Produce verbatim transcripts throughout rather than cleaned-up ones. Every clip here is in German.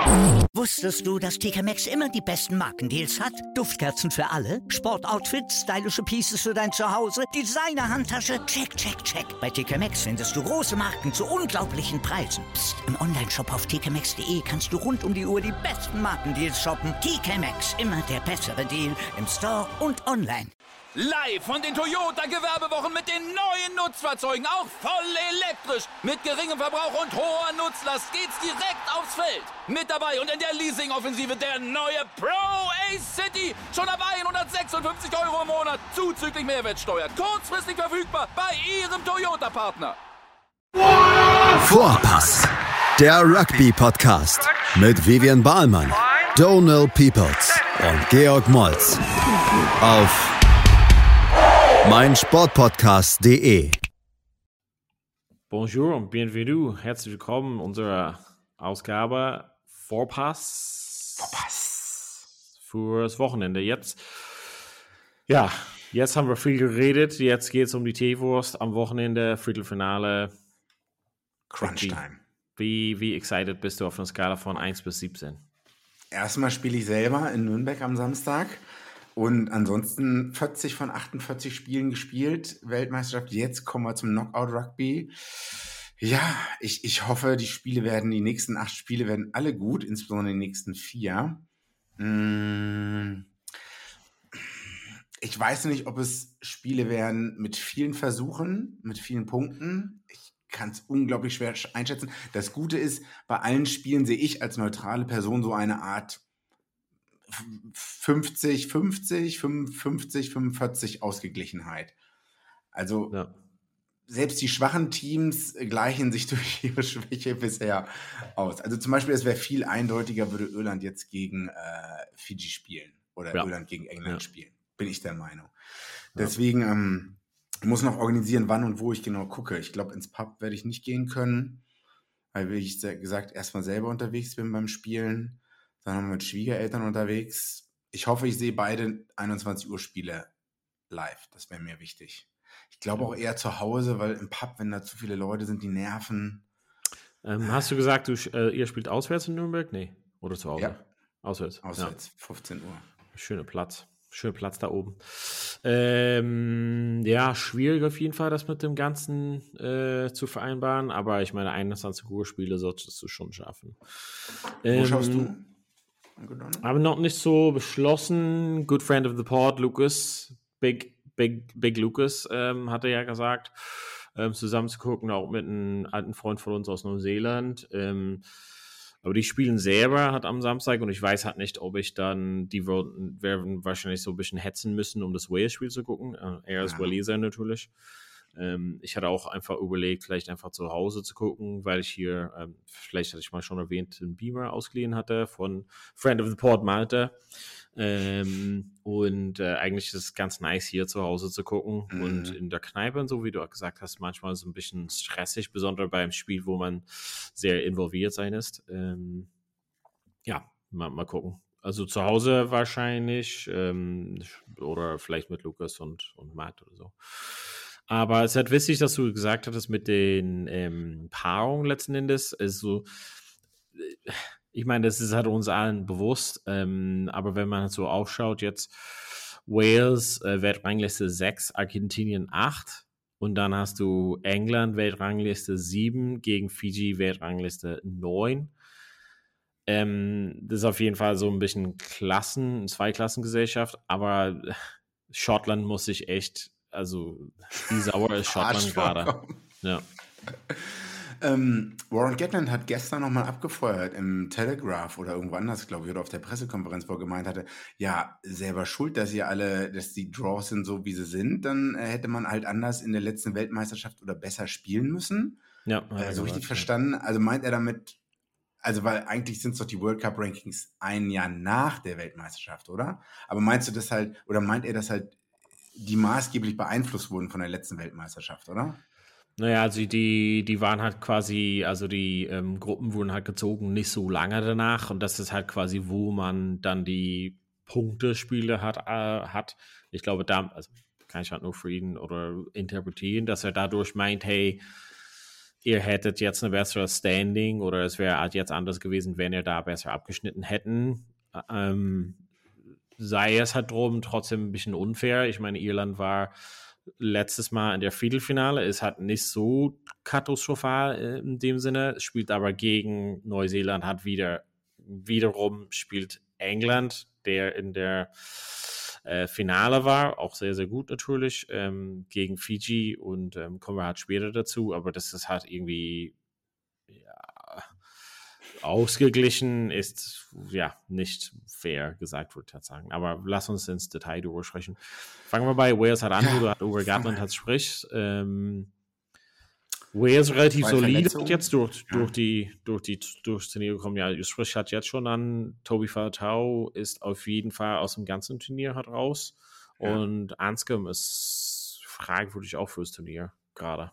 Wusstest du, dass T K Maxx immer die besten Markendeals hat? Duftkerzen für alle, Sportoutfits, stylische Pieces für dein Zuhause, Designer-Handtasche, check, check, check. Bei T K Maxx findest du große Marken zu unglaublichen Preisen. Psst. Im Onlineshop auf t k maxx punkt d e kannst du rund um die Uhr die besten Markendeals shoppen. T K Maxx, immer der bessere Deal im Store und online. Live von den Toyota-Gewerbewochen mit den neuen Nutzfahrzeugen, auch voll elektrisch. Mit geringem Verbrauch und hoher Nutzlast geht's direkt aufs Feld. Mit dabei und in der Leasing-Offensive der neue Pro-Ace-City. Schon ab hundertsechsundfünfzig Euro im Monat, zuzüglich Mehrwertsteuer. Kurzfristig verfügbar bei Ihrem Toyota-Partner. Vorpass, der Rugby-Podcast mit Vivian Bahlmann, Donald Peoples und Georg Moltz auf meinsportpodcast punkt de. Bonjour und bienvenue. Herzlich willkommen in unserer Ausgabe Vorpass. Vorpass. Für das Wochenende. Jetzt, ja, jetzt haben wir viel geredet. Jetzt geht es um die Teewurst am Wochenende, Viertelfinale. Crunch-Time. Wie, wie excited bist du auf einer Skala von eins bis siebzehn? Erstmal spiele ich selber in Nürnberg am Samstag. Und ansonsten vierzig von achtundvierzig Spielen gespielt, Weltmeisterschaft. Jetzt kommen wir zum Knockout-Rugby. Ja, ich, ich hoffe, die Spiele werden, die nächsten acht Spiele werden alle gut, insbesondere die nächsten vier. Ich weiß nicht, ob es Spiele werden mit vielen Versuchen, mit vielen Punkten. Ich kann es unglaublich schwer einschätzen. Das Gute ist, bei allen Spielen sehe ich als neutrale Person so eine Art fünfzig fünfzig, fünfundfünfzig fünfundvierzig Ausgeglichenheit. Also ja. Selbst die schwachen Teams gleichen sich durch ihre Schwäche bisher aus. Also zum Beispiel, es wäre viel eindeutiger, würde Irland jetzt gegen äh, Fiji spielen oder ja. Irland gegen England ja. spielen. Bin ich der Meinung. Ja. Deswegen ähm, muss noch organisieren, wann und wo ich genau gucke. Ich glaube, ins Pub werde ich nicht gehen können, weil, wie ich gesagt, erstmal selber unterwegs bin beim Spielen. Dann haben wir mit Schwiegereltern unterwegs. Ich hoffe, ich sehe beide einundzwanzig Uhr Spiele live. Das wäre mir wichtig. Ich glaube auch eher zu Hause, weil im Pub, wenn da zu viele Leute sind, die nerven. Ähm, hast du gesagt, du, äh, ihr spielt auswärts in Nürnberg? Nee. Oder zu Hause? Ja. Auswärts. Auswärts, ja. fünfzehn Uhr. Schöner Platz. Schöner Platz da oben. Ähm, ja, schwierig auf jeden Fall, das mit dem Ganzen äh, zu vereinbaren. Aber ich meine, einundzwanzig Uhr Spiele solltest du schon schaffen. Ähm, Wo schaust du? Aber noch nicht so beschlossen. Good friend of the pod, Lucas, Big, Big, Big Lucas, ähm, hat er ja gesagt, ähm, zusammen zu gucken, auch mit einem alten Freund von uns aus Neuseeland. Ähm, aber die spielen selber hat am Samstag und ich weiß halt nicht, ob ich dann, die werden, werden wahrscheinlich so ein bisschen hetzen müssen, um das Wales-Spiel zu gucken. Äh, er ist ja. Waliser natürlich. Ähm, ich hatte auch einfach überlegt, vielleicht einfach zu Hause zu gucken, weil ich hier, ähm, vielleicht hatte ich mal schon erwähnt, einen Beamer ausgeliehen hatte von Friend of the Pod Malte. Ähm, und äh, eigentlich ist es ganz nice, hier zu Hause zu gucken mhm. und in der Kneipe und so, wie du auch gesagt hast, manchmal so ein bisschen stressig, besonders beim Spiel, wo man sehr involviert sein ist. Ähm, ja, mal, mal gucken. Also zu Hause wahrscheinlich ähm, oder vielleicht mit Lukas und, und Matt oder so. Aber es ist halt wichtig, dass du gesagt hattest mit den ähm, Paarungen letzten Endes. Also, ich meine, das ist halt uns allen bewusst. Ähm, aber wenn man so aufschaut, jetzt Wales, äh, Weltrangliste sechs, Argentinien acht. Und dann hast du England, Weltrangliste sieben, gegen Fiji, Weltrangliste neun. Ähm, das ist auf jeden Fall so ein bisschen Klassen, Zweiklassengesellschaft. Aber Schottland muss sich echt... Also, wie sauer ist Schottland gerade? Ja. ähm, Warren Gatland hat gestern nochmal abgefeuert im Telegraph oder irgendwo anders, glaube ich, oder auf der Pressekonferenz, wo er gemeint hatte, ja, selber schuld, dass ihr alle, dass die Draws sind so, wie sie sind, dann äh, hätte man halt anders in der letzten Weltmeisterschaft oder besser spielen müssen. Ja. Äh, so richtig verstanden. Also meint er damit, also weil eigentlich sind es doch die World Cup Rankings ein Jahr nach der Weltmeisterschaft, oder? Aber meinst du das halt, oder meint er das halt, die maßgeblich beeinflusst wurden von der letzten Weltmeisterschaft, oder? Naja, also die, die waren halt quasi, also die ähm, Gruppen wurden halt gezogen nicht so lange danach und das ist halt quasi, wo man dann die Punktespiele hat. Äh, hat. Ich glaube, da, also kann ich halt nur für ihn oder interpretieren, dass er dadurch meint, hey, ihr hättet jetzt eine bessere Standing oder es wäre halt jetzt anders gewesen, wenn ihr da besser abgeschnitten hätten. Ähm, sei es halt drum trotzdem ein bisschen unfair. Ich meine, Irland war letztes Mal in der Viertelfinale, ist halt nicht so katastrophal in dem Sinne, spielt aber gegen Neuseeland, hat wieder wiederum spielt England, der in der äh, Finale war, auch sehr, sehr gut natürlich, ähm, gegen Fiji und ähm, kommen wir halt später dazu, aber das ist halt irgendwie ja, ausgeglichen, ist ja nicht fair gesagt, würde ich halt sagen. Aber lass uns ins Detail darüber sprechen. Fangen wir bei Wales halt an, ja, wo du halt über Gatland halt sprichst. Ähm, Wales relativ solide jetzt durch, ja. durch die durch die durchs Turnier gekommen. Ja, du sprichst halt jetzt schon an, Toby Faletau ist auf jeden Fall aus dem ganzen Turnier halt raus. Ja. Und Anscombe ist fragwürdig auch fürs Turnier gerade.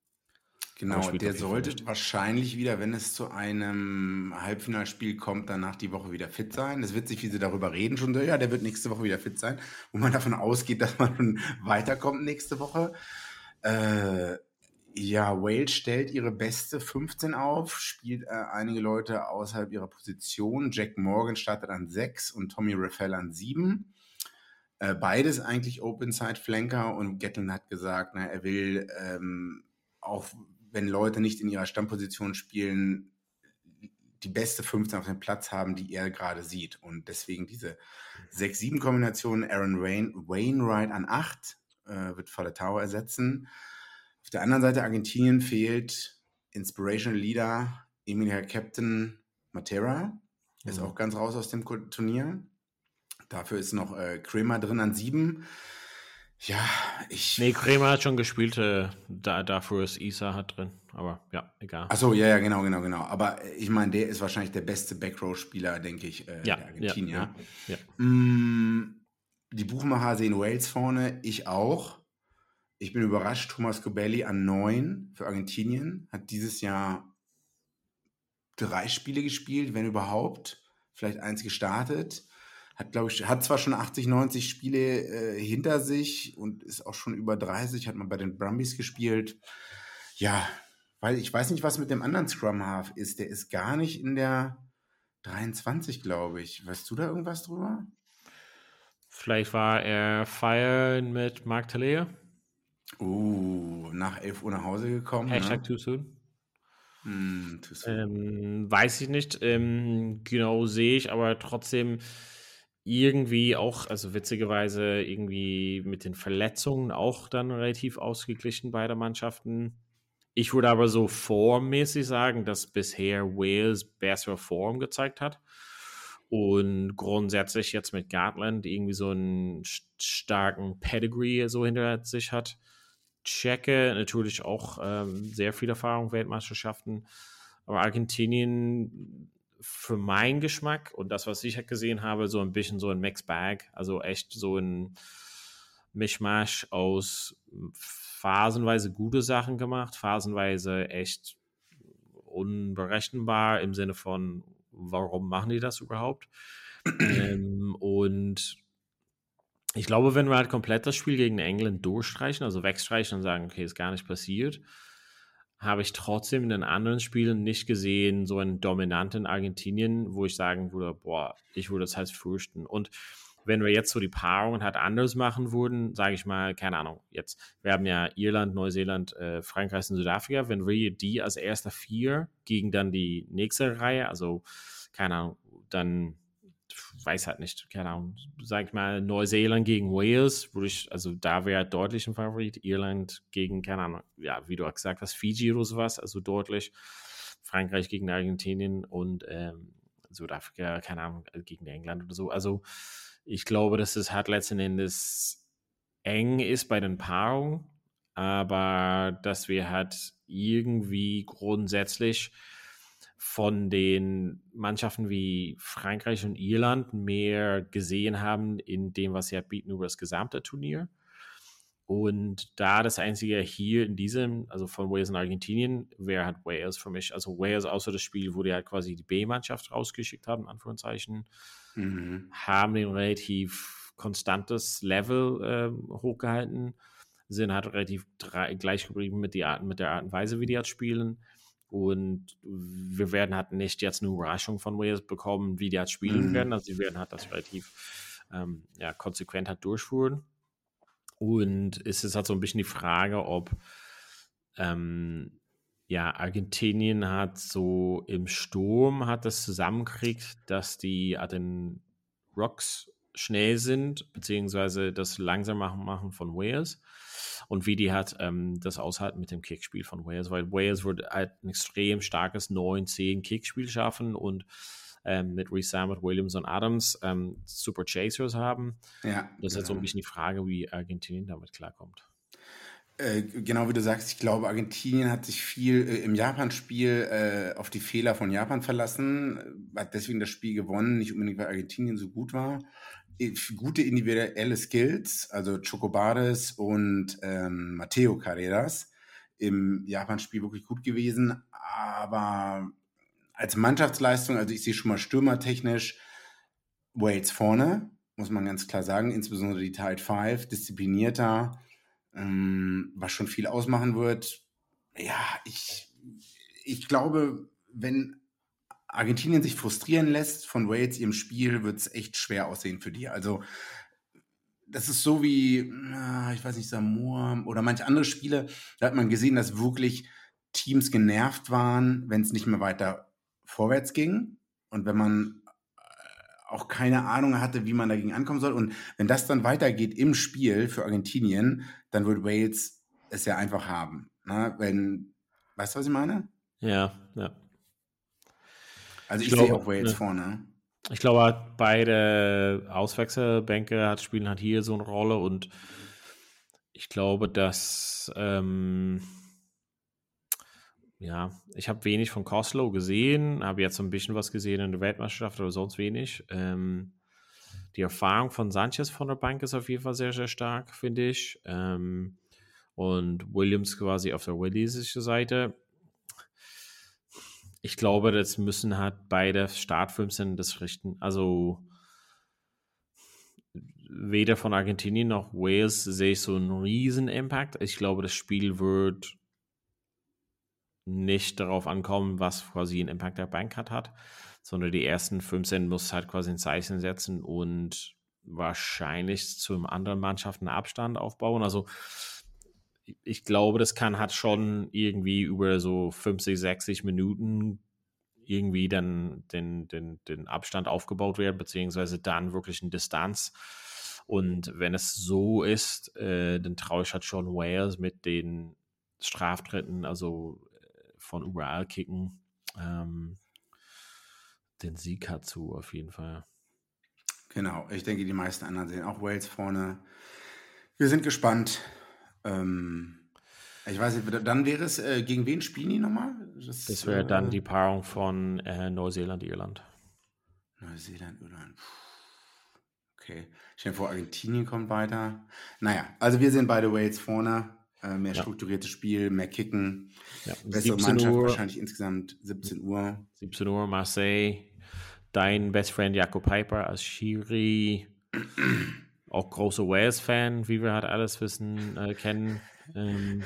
Genau, der sollte nicht. wahrscheinlich wieder, wenn es zu einem Halbfinalspiel kommt, danach die Woche wieder fit sein. Es wird sich, wie sie darüber reden, schon so, ja, der wird nächste Woche wieder fit sein, wo man davon ausgeht, dass man weiterkommt nächste Woche. Äh, ja, Wales stellt ihre beste fünfzehn auf, spielt äh, einige Leute außerhalb ihrer Position. Jack Morgan startet an sechs und Tommy Reffell an sieben. Äh, beides eigentlich Open-Side-Flanker und Gatland hat gesagt, na, er will ähm, auch wenn Leute nicht in ihrer Stammposition spielen, die beste fünfzehn auf dem Platz haben, die er gerade sieht. Und deswegen diese sechs sieben Kombination, Aaron Wain, Wainwright an acht, äh, wird Faletau ersetzen. Auf der anderen Seite Argentinien fehlt Inspirational Leader, Emilia Captain Matera, mhm. ist auch ganz raus aus dem Turnier. Dafür ist noch äh, Kramer drin an sieben. Ja, ich... Nee, Kramer hat schon gespielt, äh, da, dafür ist Isa halt drin, aber ja, egal. Achso, ja, ja, genau, genau, genau. Aber ich meine, der ist wahrscheinlich der beste Backrow-Spieler, denke ich, äh, ja, der Argentinier. Ja, ja, ja. Mm, die Buchmacher sehen Wales vorne, ich auch. Ich bin überrascht, Thomas Cobelli an neun für Argentinien, hat dieses Jahr drei Spiele gespielt, wenn überhaupt, vielleicht eins gestartet. Hat, glaube ich, hat zwar schon achtzig, neunzig Spiele äh, hinter sich und ist auch schon über dreißig, hat man bei den Brumbies gespielt. Ja, weil ich weiß nicht, was mit dem anderen Scrum Half ist. Der ist gar nicht in der dreiundzwanzig, glaube ich. Weißt du da irgendwas drüber? Vielleicht war er feiern mit Mark Telea. Uh, nach elf Uhr nach Hause gekommen. Hashtag ne? too soon. Hm, too soon. Ähm, weiß ich nicht. Ähm, genau sehe ich, aber trotzdem irgendwie auch, also witzigerweise irgendwie mit den Verletzungen auch dann relativ ausgeglichen beide Mannschaften. Ich würde aber so formmäßig sagen, dass bisher Wales bessere Form gezeigt hat und grundsätzlich jetzt mit Gatland irgendwie so einen starken Pedigree so hinter sich hat. Tscheche natürlich auch ähm, sehr viel Erfahrung, Weltmeisterschaften, aber Argentinien für meinen Geschmack und das, was ich halt gesehen habe, so ein bisschen so ein Mixed Bag, also echt so ein Mischmasch aus phasenweise gute Sachen gemacht, phasenweise echt unberechenbar im Sinne von, warum machen die das überhaupt? ähm, und ich glaube, wenn wir halt komplett das Spiel gegen England durchstreichen, also wegstreichen und sagen, okay, ist gar nicht passiert, habe ich trotzdem in den anderen Spielen nicht gesehen, so einen dominanten Argentinien, wo ich sagen würde, boah, ich würde das halt fürchten. Und wenn wir jetzt so die Paarungen halt anders machen würden, sage ich mal, keine Ahnung, jetzt, wir haben ja Irland, Neuseeland, äh, Frankreich und Südafrika, wenn wir die als erster vier gegen dann die nächste Reihe, also, keine Ahnung, dann weiß halt nicht, keine Ahnung, sag ich mal, Neuseeland gegen Wales, würde ich, also da wäre deutlich ein Favorit, Irland gegen, keine Ahnung, ja, wie du auch gesagt hast, Fiji oder sowas, also deutlich, Frankreich gegen Argentinien und ähm, Südafrika, keine Ahnung, gegen England oder so, also ich glaube, dass es halt letzten Endes eng ist bei den Paarungen, aber dass wir halt irgendwie grundsätzlich von den Mannschaften wie Frankreich und Irland mehr gesehen haben in dem, was sie halt bieten über das gesamte Turnier. Und da das Einzige hier in diesem, also von Wales und Argentinien, wäre halt Wales für mich. Also Wales außer das Spiel, wo die halt quasi die B-Mannschaft rausgeschickt haben, in Anführungszeichen, mhm. haben den relativ konstantes Level äh, hochgehalten. sind halt relativ drei, gleich geblieben mit, die Art, mit der Art und Weise, wie die jetzt spielen. Und wir werden halt nicht jetzt eine Überraschung von Wales bekommen, wie die halt spielen mhm. werden. Also sie werden halt das relativ ähm, ja, konsequent halt durchführen. Und es ist halt so ein bisschen die Frage, ob ähm, ja, Argentinien hat so im Sturm hat das zusammenkriegt, dass die an den Rocks schnell sind, beziehungsweise das langsamer machen von Wales. Und wie die hat ähm, das aushalten mit dem Kickspiel von Wales, weil Wales wird halt ein extrem starkes neun zehn Kickspiel schaffen und ähm, mit Rees-Zamm, mit Williams und Adams ähm, super Chasers haben. Ja, das ist genau. jetzt so ein bisschen die Frage, wie Argentinien damit klarkommt. Äh, genau wie du sagst, ich glaube, Argentinien hat sich viel äh, im Japan-Spiel äh, auf die Fehler von Japan verlassen, hat deswegen das Spiel gewonnen, nicht unbedingt, weil Argentinien so gut war. Gute individuelle Skills, also Chocobares und ähm, Mateo Carreras im Japan-Spiel wirklich gut gewesen, aber als Mannschaftsleistung, also ich sehe schon mal stürmertechnisch Wales vorne, muss man ganz klar sagen, insbesondere die Tide fünf, disziplinierter, ähm, was schon viel ausmachen wird. Ja, ich, ich glaube, wenn Argentinien sich frustrieren lässt von Wales ihrem Spiel, wird es echt schwer aussehen für die. Also das ist so wie, ich weiß nicht, Samoa oder manche andere Spiele, da hat man gesehen, dass wirklich Teams genervt waren, wenn es nicht mehr weiter vorwärts ging und wenn man auch keine Ahnung hatte, wie man dagegen ankommen soll. Und wenn das dann weitergeht im Spiel für Argentinien, dann wird Wales es ja einfach haben. Na, wenn, weißt du, was ich meine? Ja, ja. Also ich, ich sehe auch Wales ne, vorne. Ich glaube, beide Auswechselbänke hat, spielen halt hier so eine Rolle und ich glaube, dass ähm, ja, ich habe wenig von Koslow gesehen, habe jetzt so ein bisschen was gesehen in der Weltmeisterschaft, aber sonst wenig. Ähm, die Erfahrung von Sanchez von der Bank ist auf jeden Fall sehr, sehr stark, finde ich. Ähm, und Williams quasi auf der walisischen Seite. Ich glaube, das müssen halt beide Startfünfzehn das richten. Also weder von Argentinien noch Wales sehe ich so einen riesen Impact. Ich glaube, das Spiel wird nicht darauf ankommen, was quasi ein Impact der Bank hat, hat, sondern die ersten fünfzehn muss halt quasi ein Zeichen setzen und wahrscheinlich zu anderen Mannschaften Abstand aufbauen. Also ich glaube, das kann halt schon irgendwie über so fünfzig, sechzig Minuten irgendwie dann den, den, den Abstand aufgebaut werden, beziehungsweise dann wirklich eine Distanz. Und wenn es so ist, äh, dann traue ich halt schon Wales mit den Straftritten, also von überall kicken, ähm, den Sieg hat zu, auf jeden Fall. Genau, ich denke, die meisten anderen sehen auch Wales vorne. Wir sind gespannt. Ähm, ich weiß nicht, dann wäre es, äh, gegen wen spielen die nochmal? Das, das wäre äh, dann die Paarung von äh, Neuseeland, Irland. Neuseeland, Irland. Okay. Ich stelle mir vor, Argentinien kommt weiter. Naja, also wir sehen beide Wales vorne. Äh, mehr ja. strukturiertes Spiel, mehr Kicken. Ja. Bessere Mannschaft, Uhr, wahrscheinlich insgesamt siebzehn Uhr. siebzehn Uhr, Marseille. Dein Best Friend Jakob Piper als Schiri. Auch großer Wales-Fan, wie wir halt alles wissen, äh, kennen. Ähm,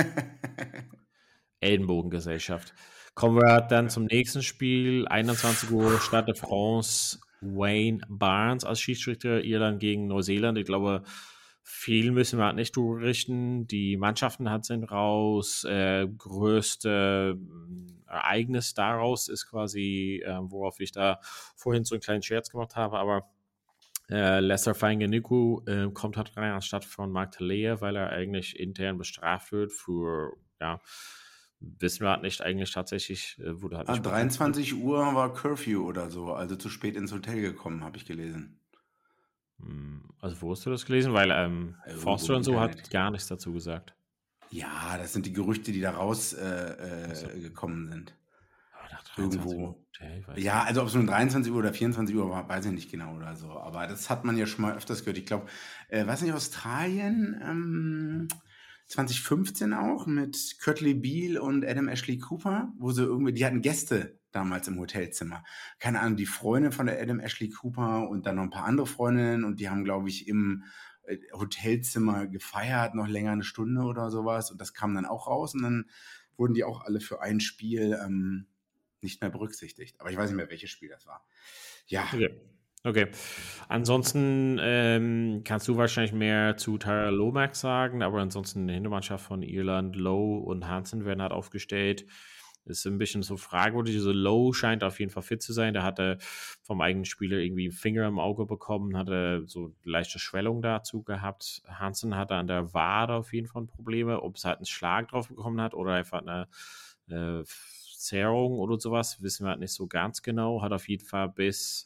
Ellenbogengesellschaft. Kommen wir dann zum nächsten Spiel. einundzwanzig Uhr, Stade de France. Wayne Barnes als Schiedsrichter. Irland gegen Neuseeland. Ich glaube, viel müssen wir halt nicht durchrichten. Die Mannschaften halt sind raus. Äh, größte Ereignis daraus ist quasi, äh, worauf ich da vorhin so einen kleinen Scherz gemacht habe, aber äh, Lester Fainga'anuku äh, kommt halt rein anstatt von Mark Telea, weil er eigentlich intern bestraft wird für, ja, wissen wir halt nicht eigentlich tatsächlich, äh, wurde halt nicht. Ah, dreiundzwanzig Uhr war Curfew oder so, also zu spät ins Hotel gekommen, habe ich gelesen. Also wo hast du das gelesen? Weil ähm, Ja, Forster und so hat gar nichts dazu gesagt. Ja, das sind die Gerüchte, die da rausgekommen äh, äh, gekommen sind. Irgendwo. Okay, ja, also ob es nun dreiundzwanzig Uhr oder vierundzwanzig Uhr war, weiß ich nicht genau oder so. Aber das hat man ja schon mal öfters gehört. Ich glaube, äh, weiß nicht, Australien ähm, zwanzig fünfzehn auch mit Curtly Beale und Adam Ashley Cooper, wo sie irgendwie, die hatten Gäste damals im Hotelzimmer. Keine Ahnung, die Freundin von der Adam Ashley Cooper und dann noch ein paar andere Freundinnen und die haben, glaube ich, im äh, Hotelzimmer gefeiert, noch länger eine Stunde oder sowas. Und das kam dann auch raus. Und dann wurden die auch alle für ein Spiel ähm, nicht mehr berücksichtigt. Aber ich weiß nicht mehr, welches Spiel das war. Ja. Okay. Okay. Ansonsten ähm, kannst du wahrscheinlich mehr zu Tara Lomax sagen, aber ansonsten die Hintermannschaft von Irland, Lowe und Hansen werden halt aufgestellt. Ist ein bisschen so fragwürdig. Also Lowe scheint auf jeden Fall fit zu sein. Der hatte vom eigenen Spieler irgendwie einen Finger im Auge bekommen, hatte so leichte Schwellung dazu gehabt. Hansen hatte an der Wade auf jeden Fall Probleme, ob es halt einen Schlag drauf bekommen hat oder einfach eine äh, Zerrung oder sowas, wissen wir halt nicht so ganz genau. Hat auf jeden Fall bis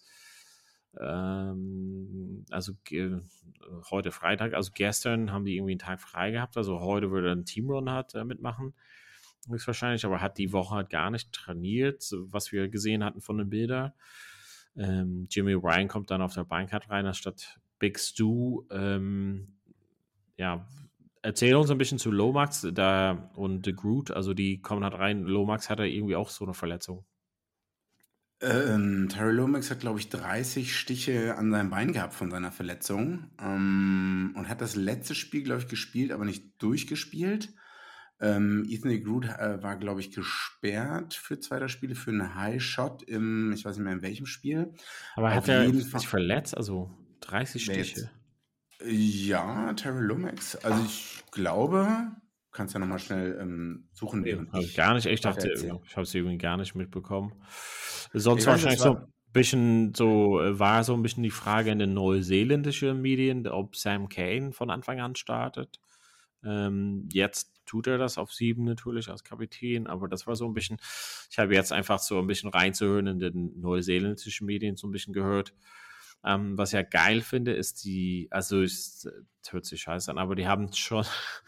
ähm, also ge- heute Freitag, also gestern haben die irgendwie einen Tag frei gehabt, also heute würde ein Teamrun halt äh, mitmachen, höchstwahrscheinlich, aber hat die Woche halt gar nicht trainiert, so, was wir gesehen hatten von den Bildern. Ähm, Jimmy Ryan kommt dann auf der Bank halt rein, anstatt Big Stu. Ähm, ja, erzähl uns ein bisschen zu Lomax da und The Groot, also die kommen halt rein. Lomax hatte irgendwie auch so eine Verletzung. Ähm, Terry Lomax hat, glaube ich, dreißig Stiche an seinem Bein gehabt von seiner Verletzung ähm, und hat das letzte Spiel, glaube ich, gespielt, aber nicht durchgespielt. Ähm, Ethan Groot äh, war, glaube ich, gesperrt für zwei der Spiele für einen High Shot im, ich weiß nicht mehr in welchem Spiel. Aber Auf hat er jeden sich Fall- verletzt? Also dreißig Wer Stiche. Ja, Terry Lomax. Also ich glaube, kannst ja nochmal schnell ähm, suchen, während Habe ich ich gar nicht, ich weiter dachte, erzähle. ich habe es irgendwie gar nicht mitbekommen. Sonst Ich weiß, wahrscheinlich es so war- ein bisschen so, äh, war so ein bisschen die Frage in den neuseeländischen Medien, ob Sam Cane von Anfang an startet. Ähm, jetzt tut er das auf sieben natürlich als Kapitän, aber das war so ein bisschen, ich habe jetzt einfach so ein bisschen reinzuhören in den neuseeländischen Medien so ein bisschen gehört. Ähm, was ich ja geil finde, ist die, also es äh, hört sich scheiße an, aber die haben schon,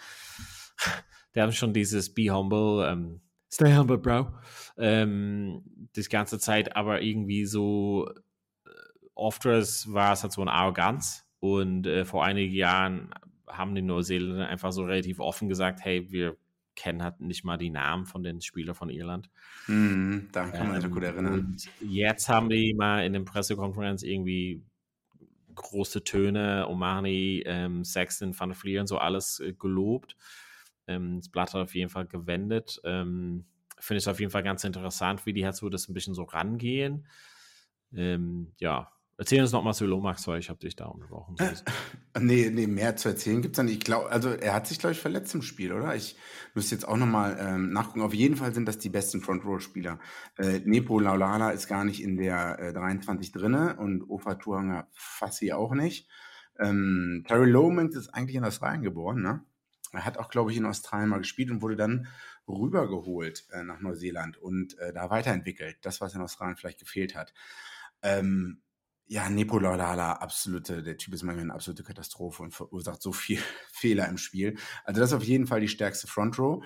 die haben schon dieses Be Humble, ähm, Stay Humble, Bro, ähm, die ganze Zeit, aber irgendwie so, äh, oft war es halt so eine Arroganz und äh, vor einigen Jahren haben die Neuseeländer einfach so relativ offen gesagt, hey, wir kennen halt nicht mal die Namen von den Spielern von Irland. Mhm, daran kann man sich Ähm, noch gut erinnern. und jetzt haben die mal in der Pressekonferenz irgendwie große Töne, Omani, ähm, Sexton, Van der Vlier und so alles äh, gelobt. Ähm, das Blatt hat auf jeden Fall gewendet. Ähm, Finde ich auf jeden Fall ganz interessant, wie die halt so das ein bisschen so rangehen. Ähm, ja, erzähl uns nochmal zu Lomax, weil ich habe dich da unterbrochen. Nee, nee, mehr zu erzählen gibt es nicht. Ich glaube, also er hat sich, glaube ich, verletzt im Spiel, oder? Ich müsste jetzt auch nochmal ähm, nachgucken. Auf jeden Fall sind das die besten Front-Row-Spieler. Äh, Nepo Laulala ist gar nicht in der äh, dreiundzwanzig drinne und Ofa Tuanga Fassi auch nicht. Ähm, Terry Lomax ist eigentlich in Australien geboren, ne? Er hat auch, glaube ich, in Australien mal gespielt und wurde dann rübergeholt äh, nach Neuseeland und äh, da weiterentwickelt. Das, was in Australien vielleicht gefehlt hat. Ähm, ja, Nepo Laulala, absolute, der Typ ist manchmal eine absolute Katastrophe und verursacht so viel Fehler im Spiel. Also das ist auf jeden Fall die stärkste Front Row.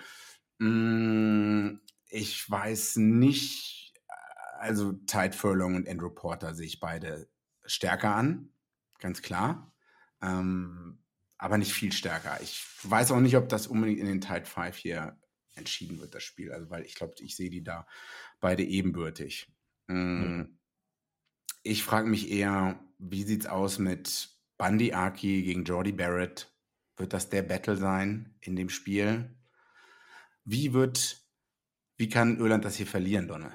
Mm, ich weiß nicht, also Tide Furlong und Andrew Porter sehe ich beide stärker an, ganz klar. Ähm, aber nicht viel stärker. Ich weiß auch nicht, ob das unbedingt in den Tide fünf hier entschieden wird, das Spiel. Also, weil ich glaube, ich sehe die da beide ebenbürtig. Mm, Mhm. Ich frage mich eher, wie sieht's aus mit Bundy Aki gegen Jordy Barrett? Wird das der Battle sein in dem Spiel? Wie wird, wie kann Irland das hier verlieren, Donne?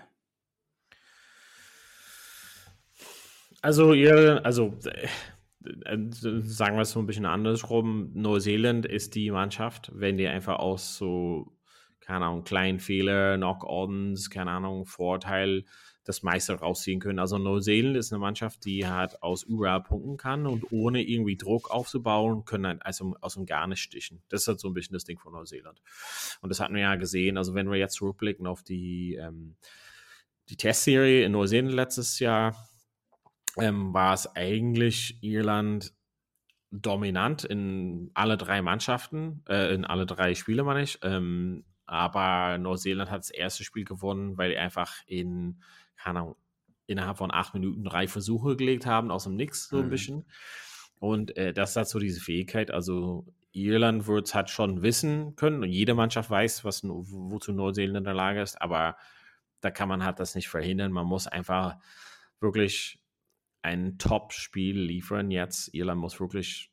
Also, ihr, also äh, sagen wir es so ein bisschen andersrum. Neuseeland ist die Mannschaft, wenn die einfach aus so, keine Ahnung, kleinen Fehler, Knock-ons, keine Ahnung, Vorteil das meiste rausziehen können. Also Neuseeland ist eine Mannschaft, die halt aus überall punkten kann und ohne irgendwie Druck aufzubauen, können halt also aus dem gar nicht stichen. Das ist halt so ein bisschen das Ding von Neuseeland. Und das hatten wir ja gesehen. Also wenn wir jetzt zurückblicken auf die, ähm, die Testserie in Neuseeland letztes Jahr, ähm, war es eigentlich Irland dominant in alle drei Mannschaften, äh, in alle drei Spiele, meine ich. Ähm, aber Neuseeland hat das erste Spiel gewonnen, weil die einfach in, keine Ahnung, innerhalb von acht Minuten drei Versuche gelegt haben, aus dem Nix so ein Mhm. bisschen. Und äh, das hat so diese Fähigkeit, also Irland wird es halt schon wissen können und jede Mannschaft weiß, was, wozu Neuseeland in der Lage ist, aber da kann man halt das nicht verhindern. Man muss einfach wirklich ein Top-Spiel liefern jetzt. Irland muss wirklich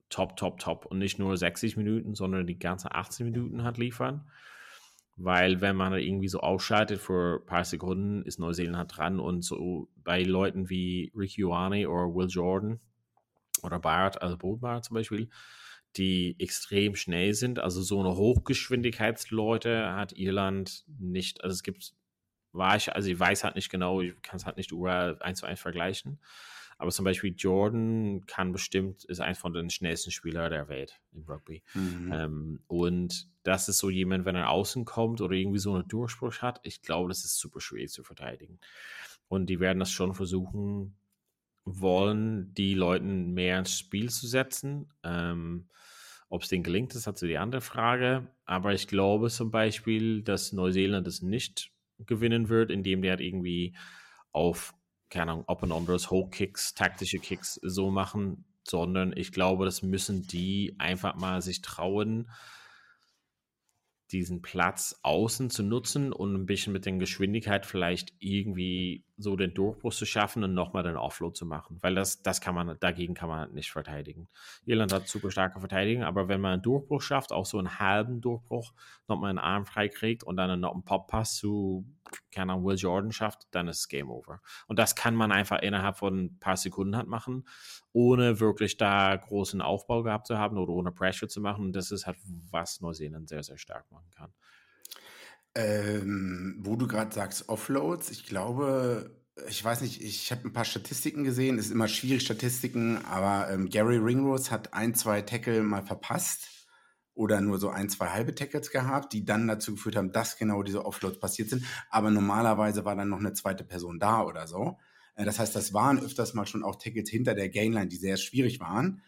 top, top, top und nicht nur sechzig Minuten, sondern die ganzen achtzig Minuten hat liefern. Weil wenn man irgendwie so ausschaltet für ein paar Sekunden, ist Neuseeland halt dran und so bei Leuten wie Ricky Ioane oder Will Jordan oder Bart, also Bo Bart zum Beispiel, die extrem schnell sind, also so eine Hochgeschwindigkeitsleute hat Irland nicht, also es gibt, war ich, also ich weiß halt nicht genau, ich kann es halt nicht überall eins zu eins vergleichen, aber zum Beispiel Jordan kann bestimmt, ist einer von den schnellsten Spielern der Welt im Rugby. Mhm. Ähm, und das ist so jemand, wenn er außen kommt oder irgendwie so einen Durchbruch hat, ich glaube, das ist super schwierig zu verteidigen. Und die werden das schon versuchen wollen, die Leuten mehr ins Spiel zu setzen. Ähm, ob es denen gelingt, das hat so die andere Frage. Aber ich glaube zum Beispiel, dass Neuseeland das nicht gewinnen wird, indem der halt irgendwie auf, keine Ahnung, Up and Unders, Hochkicks, taktische Kicks so machen, sondern ich glaube, das müssen die einfach mal sich trauen, diesen Platz außen zu nutzen und ein bisschen mit der Geschwindigkeit vielleicht irgendwie so den Durchbruch zu schaffen und nochmal den Offload zu machen, weil das, das kann man, dagegen kann man nicht verteidigen. Irland hat super starke Verteidigung, aber wenn man einen Durchbruch schafft, auch so einen halben Durchbruch, nochmal einen Arm frei kriegt und dann noch einen Pop-Pass zu, keine Ahnung, Will Jordan schafft, dann ist es Game Over. Und das kann man einfach innerhalb von ein paar Sekunden halt machen, ohne wirklich da großen Aufbau gehabt zu haben oder ohne Pressure zu machen. Und das ist halt, was Neuseeland sehr, sehr stark machen kann. Ähm, wo du gerade sagst, Offloads, ich glaube, ich weiß nicht, ich habe ein paar Statistiken gesehen, es ist immer schwierig, Statistiken, aber ähm, Gary Ringrose hat ein, zwei Tackle mal verpasst oder nur so ein, zwei halbe Tackles gehabt, die dann dazu geführt haben, dass genau diese Offloads passiert sind, aber normalerweise war dann noch eine zweite Person da oder so. Äh, das heißt, das waren öfters mal schon auch Tackles hinter der Gainline, die sehr schwierig waren.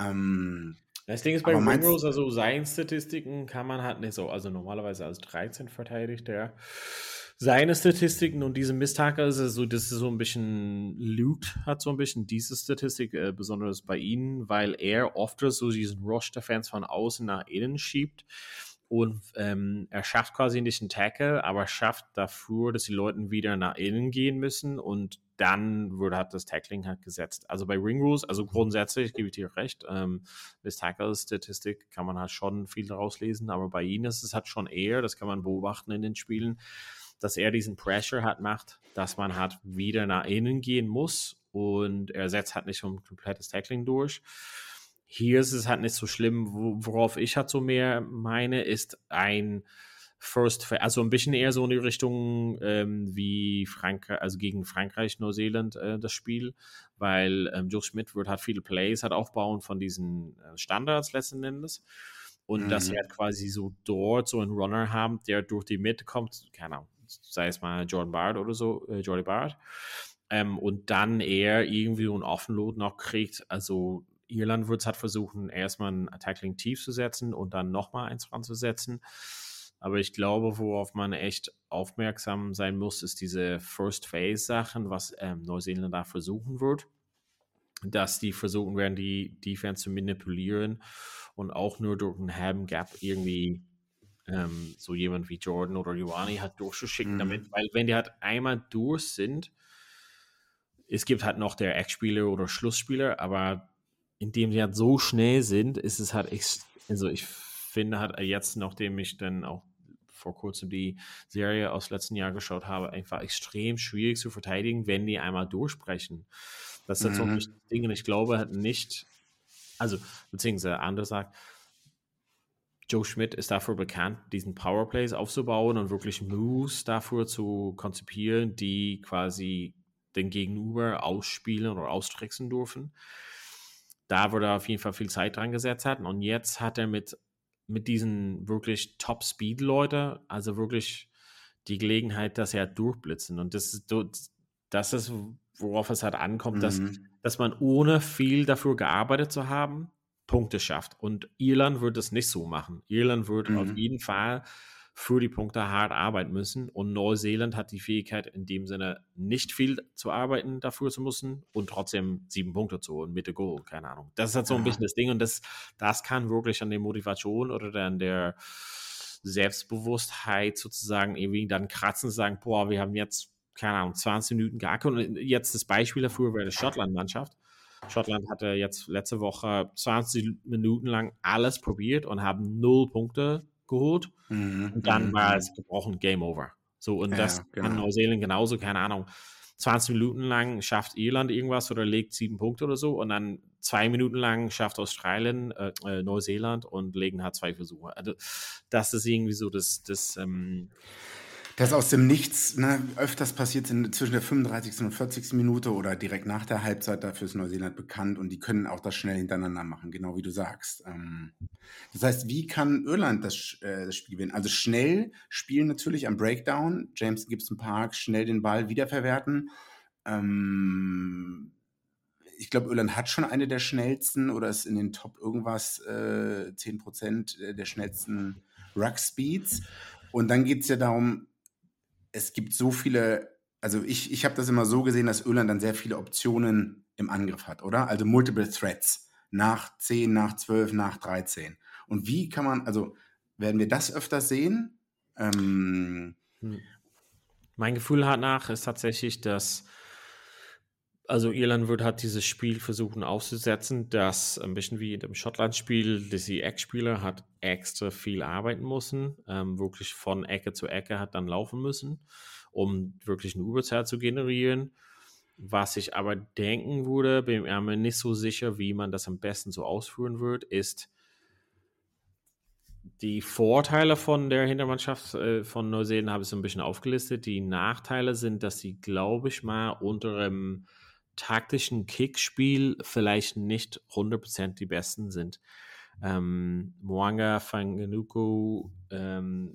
Ähm, Das Ding ist, bei Ringrose, also seine Statistiken kann man halt nicht so, also normalerweise als dreizehn verteidigt er seine Statistiken und diese Misstacker ist so, das ist so ein bisschen Loot hat so ein bisschen diese Statistik, äh, besonders bei ihnen, weil er oft so diesen Rush-Defense von außen nach innen schiebt und ähm, er schafft quasi nicht einen Tackle, aber schafft dafür, dass die Leute wieder nach innen gehen müssen und dann würde halt das Tackling halt gesetzt. Also bei Ringrose, also grundsätzlich gebe ich dir recht, ähm, das Tackle-Statistik kann man halt schon viel daraus lesen, aber bei ihnen ist es halt schon eher, das kann man beobachten in den Spielen, dass er diesen Pressure halt macht, dass man halt wieder nach innen gehen muss und er setzt halt nicht so ein komplettes Tackling durch. Hier ist es halt nicht so schlimm, worauf ich halt so mehr meine, ist ein First, also ein bisschen eher so in die Richtung ähm, wie Frankreich, also gegen Frankreich, Neuseeland äh, das Spiel, weil ähm, Joe Schmidt wird halt viele Plays halt aufbauen von diesen äh, Standards letzten Endes und mhm. dass sie halt quasi so dort so einen Runner haben, der durch die Mitte kommt, keine Ahnung, sei es mal Jordan Bard oder so, äh, Jordy Bard ähm, und dann eher irgendwie so einen Offenload noch kriegt, also Irland wird es halt versuchen, erstmal ein Tackling tief zu setzen und dann nochmal eins dran zu setzen. Aber ich glaube, worauf man echt aufmerksam sein muss, ist diese First-Phase-Sachen, was ähm, Neuseeland da versuchen wird. Dass die versuchen werden, die Defense zu manipulieren und auch nur durch einen halben Gap irgendwie ähm, so jemand wie Jordan oder Ioane halt durchzuschicken mhm. damit. Weil wenn die halt einmal durch sind, es gibt halt noch der Eckspieler oder Schlussspieler, aber indem sie halt so schnell sind, ist es halt, ex- also ich finde halt jetzt, nachdem ich dann auch vor kurzem die Serie aus letzten Jahr geschaut habe, einfach extrem schwierig zu verteidigen, wenn die einmal durchbrechen. Das ist halt mhm. so ein Ding, und ich glaube halt nicht, also, beziehungsweise anders sagt, Joe Schmidt ist dafür bekannt, diesen Powerplays aufzubauen und wirklich Moves dafür zu konzipieren, die quasi den Gegenüber ausspielen oder austricksen dürfen. Da wurde er auf jeden Fall viel Zeit dran gesetzt hat. Und jetzt hat er mit, mit diesen wirklich Top-Speed-Leuten, also wirklich die Gelegenheit, dass er durchblitzen. Und das ist, das ist worauf es halt ankommt, mhm. dass, dass man ohne viel dafür gearbeitet zu haben, Punkte schafft. Und Irland wird das nicht so machen. Irland wird mhm. auf jeden Fall für die Punkte hart arbeiten müssen. Und Neuseeland hat die Fähigkeit, in dem Sinne nicht viel zu arbeiten, dafür zu müssen und trotzdem sieben Punkte zu holen mit der Goal, keine Ahnung. Das ist halt so ein bisschen das Ding und das, das kann wirklich an der Motivation oder an der Selbstbewusstheit sozusagen irgendwie dann kratzen, sagen, boah, wir haben jetzt, keine Ahnung, zwanzig Minuten geackert und jetzt das Beispiel dafür wäre die Schottland-Mannschaft. Schottland hatte jetzt letzte Woche zwanzig Minuten lang alles probiert und haben null Punkte geholt. Mhm, und dann mhm, war es gebrochen, Game Over. So, und ja, das genau. kann Neuseeland genauso, keine Ahnung, zwanzig Minuten lang schafft Irland irgendwas oder legt sieben Punkte oder so und dann zwei Minuten lang schafft Australien, äh, äh, Neuseeland und legen halt zwei Versuche. Also das ist irgendwie so das, das ähm, Das aus dem Nichts, ne, öfters passiert in, zwischen der fünfunddreißigsten und vierzigsten Minute oder direkt nach der Halbzeit, dafür ist Neuseeland bekannt und die können auch das schnell hintereinander machen, genau wie du sagst. Ähm, das heißt, wie kann Irland das, äh, das Spiel gewinnen? Also schnell spielen natürlich am Breakdown, James Gibson Park, schnell den Ball wiederverwerten. Ähm, ich glaube, Irland hat schon eine der schnellsten oder ist in den Top irgendwas äh, zehn Prozent der schnellsten Ruck-Speeds. Und dann geht es ja darum, es gibt so viele, also ich, ich habe das immer so gesehen, dass Irland dann sehr viele Optionen im Angriff hat, oder? Also multiple threats, nach zehn, nach zwölf, nach dreizehn. Und wie kann man, also werden wir das öfter sehen? Ähm, hm. Mein Gefühl hat nach ist tatsächlich, dass also Irland wird halt dieses Spiel versuchen aufzusetzen, das ein bisschen wie in dem Schottland-Spiel, dass die Eckspieler hat extra viel arbeiten müssen, ähm, wirklich von Ecke zu Ecke hat dann laufen müssen, um wirklich eine Überzahl zu generieren. Was ich aber denken würde, bin mir nicht so sicher, wie man das am besten so ausführen wird, ist die Vorteile von der Hintermannschaft äh, von Neuseeland habe ich so ein bisschen aufgelistet. Die Nachteile sind, dass sie, glaube ich mal, unter dem taktischen Kickspiel vielleicht nicht hundert Prozent die Besten sind. Ähm, Mo'unga, Fainga'anuku, ähm,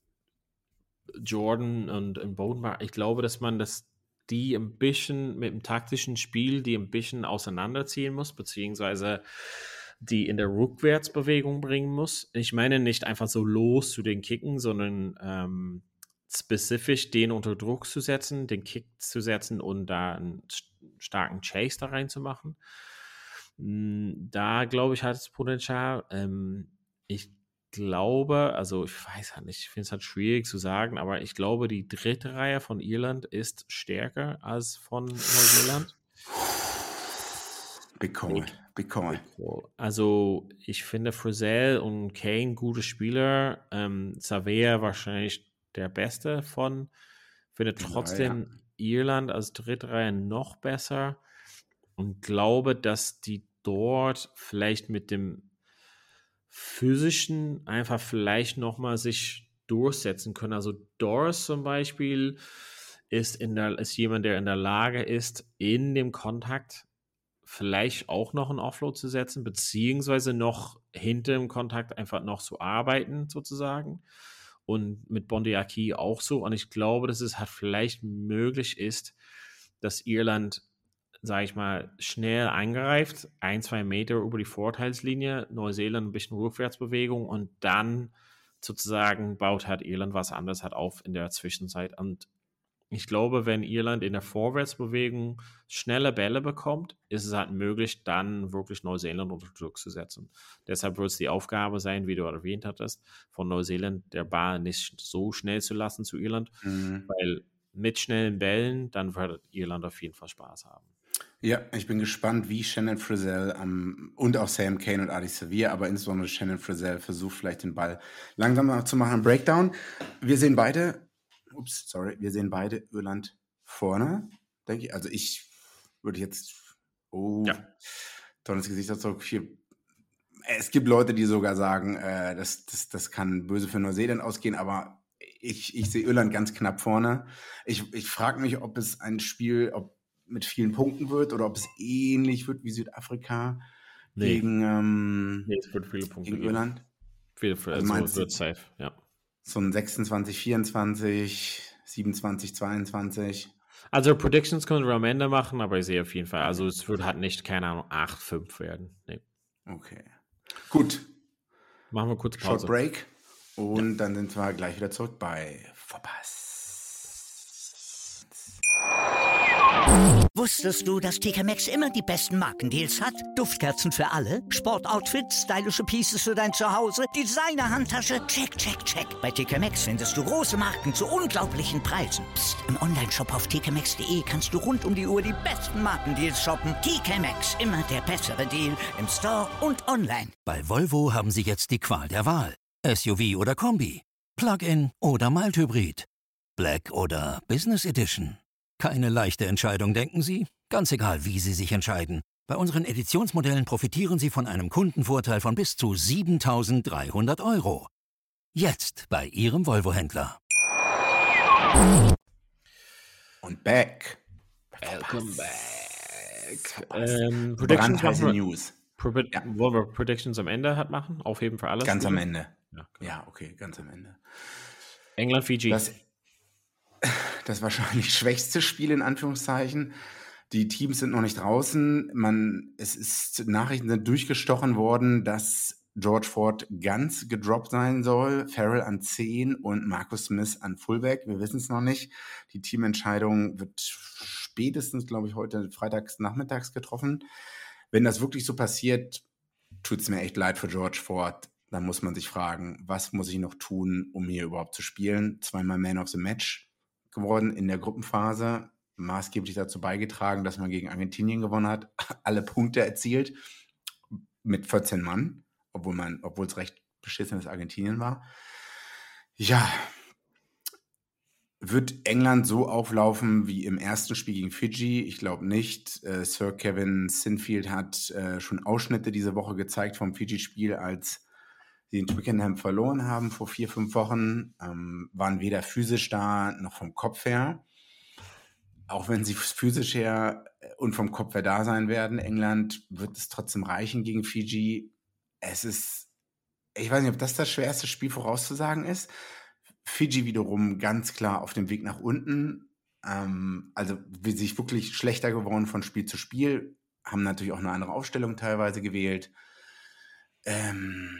Jordan und, und Bodenbach, ich glaube, dass man das die ein bisschen mit dem taktischen Spiel, die ein bisschen auseinanderziehen muss, beziehungsweise die in der Rückwärtsbewegung bringen muss. Ich meine nicht einfach so los zu den Kicken, sondern ähm, spezifisch den unter Druck zu setzen, den Kick zu setzen und da einen starken Chase da reinzumachen. Da, glaube ich, hat es Potenzial. Ähm, ich glaube, also ich weiß halt nicht, ich finde es halt schwierig zu sagen, aber ich glaube, die dritte Reihe von Irland ist stärker als von Neuseeland. Big call, big call. Also ich finde Frizzell und Kane gute Spieler. Ähm, Savea wahrscheinlich der Beste von. Finde trotzdem ja, ja. Irland als dritte Reihe noch besser und glaube, dass die dort vielleicht mit dem Physischen einfach vielleicht nochmal sich durchsetzen können. Also Doris zum Beispiel ist, in der, ist jemand, der in der Lage ist, in dem Kontakt vielleicht auch noch einen Offload zu setzen, beziehungsweise noch hinter dem Kontakt einfach noch zu arbeiten, sozusagen. Und mit Bondi Aki auch so. Und ich glaube, dass es halt vielleicht möglich ist, dass Irland, sage ich mal, schnell eingreift, ein, zwei Meter über die Vorteilslinie, Neuseeland ein bisschen Rückwärtsbewegung und dann sozusagen baut halt Irland was anderes halt auf in der Zwischenzeit. Und ich glaube, wenn Irland in der Vorwärtsbewegung schnelle Bälle bekommt, ist es halt möglich, dann wirklich Neuseeland unter Druck zu setzen. Deshalb wird es die Aufgabe sein, wie du erwähnt hattest, von Neuseeland der Ball nicht so schnell zu lassen zu Irland, mhm. weil mit schnellen Bällen, dann wird Irland auf jeden Fall Spaß haben. Ja, ich bin gespannt, wie Shannon Frizzell ähm, und auch Sam Cane und Adi Savea, aber insbesondere Shannon Frizzell versucht vielleicht den Ball langsamer zu machen. Breakdown. Wir sehen beide, ups, sorry, wir sehen beide Irland vorne, denke ich. Also ich würde jetzt, oh, ja. tolles Gesichtsausdruck hier. Es gibt Leute, die sogar sagen, äh, das, das, das kann böse für Neuseeland ausgehen, aber ich, ich sehe Irland ganz knapp vorne. Ich, ich frage mich, ob es ein Spiel, ob mit vielen Punkten wird oder ob es ähnlich wird wie Südafrika nee. gegen, ähm, nee, es wird viele Punkte gegen Irland. Viel für, also also wird safe, ja. So ein sechsundzwanzig, vierundzwanzig, siebenundzwanzig, zweiundzwanzig. Also Predictions können wir am Ende machen, aber ich sehe auf jeden Fall, also es wird halt nicht, keine Ahnung, acht fünf werden. Nee. Okay. Gut. Machen wir kurz Pause. Short Break und ja. dann sind wir gleich wieder zurück bei Verpass. Wusstest du, dass T K Maxx immer die besten Markendeals hat? Duftkerzen für alle, Sportoutfits, stylische Pieces für dein Zuhause, Designer-Handtasche, check, check, check. Bei T K Maxx findest du große Marken zu unglaublichen Preisen. Psst. Im Onlineshop auf t k maxx punkt d e kannst du rund um die Uhr die besten Markendeals shoppen. T K Maxx, immer der bessere Deal im Store und online. Bei Volvo haben Sie jetzt die Qual der Wahl. S U V oder Kombi, Plug-in oder Mild-Hybrid, Black oder Business Edition. Keine leichte Entscheidung, denken Sie? Ganz egal, wie Sie sich entscheiden. Bei unseren Editionsmodellen profitieren Sie von einem Kundenvorteil von bis zu siebentausenddreihundert Euro. Jetzt bei Ihrem Volvo-Händler. Und back. Welcome back. Ähm, Predictions machen News. Pro- ja. Wollen wir Predictions am Ende hat machen? Aufheben für alles? Ganz am Ende. Ja, ja, okay, ganz am Ende. England, Fiji. Das, das wahrscheinlich schwächste Spiel in Anführungszeichen. Die Teams sind noch nicht draußen. Man, es ist Nachrichten sind durchgestochen worden, dass George Ford ganz gedroppt sein soll, Farrell an zehn und Marcus Smith an Fullback. Wir wissen es noch nicht. Die Teamentscheidung wird spätestens, glaube ich, heute freitags nachmittags getroffen. Wenn das wirklich so passiert, tut es mir echt leid für George Ford. Dann muss man sich fragen, was muss ich noch tun, um hier überhaupt zu spielen? Zweimal Man of the Match geworden in der Gruppenphase. Maßgeblich dazu beigetragen, dass man gegen Argentinien gewonnen hat. Alle Punkte erzielt mit vierzehn Mann, obwohl man, obwohl es recht beschissenes Argentinien war. Ja, wird England so auflaufen wie im ersten Spiel gegen Fiji? Ich glaube nicht. Äh, Sir Kevin Sinfield hat äh, schon Ausschnitte diese Woche gezeigt vom Fiji-Spiel, als sie in Twickenham verloren haben vor vier, fünf Wochen. Ähm, waren weder physisch da noch vom Kopf her. Auch wenn sie physisch her und vom Kopf her da sein werden, England, wird es trotzdem reichen gegen Fiji. Es ist, ich weiß nicht, ob das das schwerste Spiel vorauszusagen ist. Fiji wiederum ganz klar auf dem Weg nach unten. Ähm, also wie sich wirklich schlechter geworden von Spiel zu Spiel. Haben natürlich auch eine andere Aufstellung teilweise gewählt. Ähm,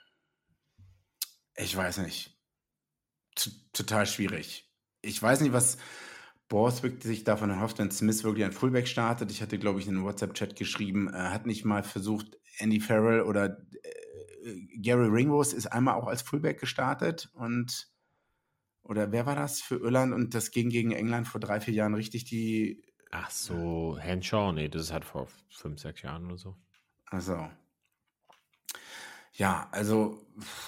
ich weiß nicht. T- total schwierig. Ich weiß nicht, was Borthwick sich davon erhofft, wenn Smith wirklich ein Fullback startet. Ich hatte, glaube ich, in einem WhatsApp-Chat geschrieben, er hat nicht mal versucht, Andy Farrell oder äh, Gary Ringrose ist einmal auch als Fullback gestartet und oder wer war das für Irland und das ging gegen England vor drei, vier Jahren richtig die... Ach so, Henshaw, nee, das ist halt vor fünf, sechs Jahren oder so. Also ja, also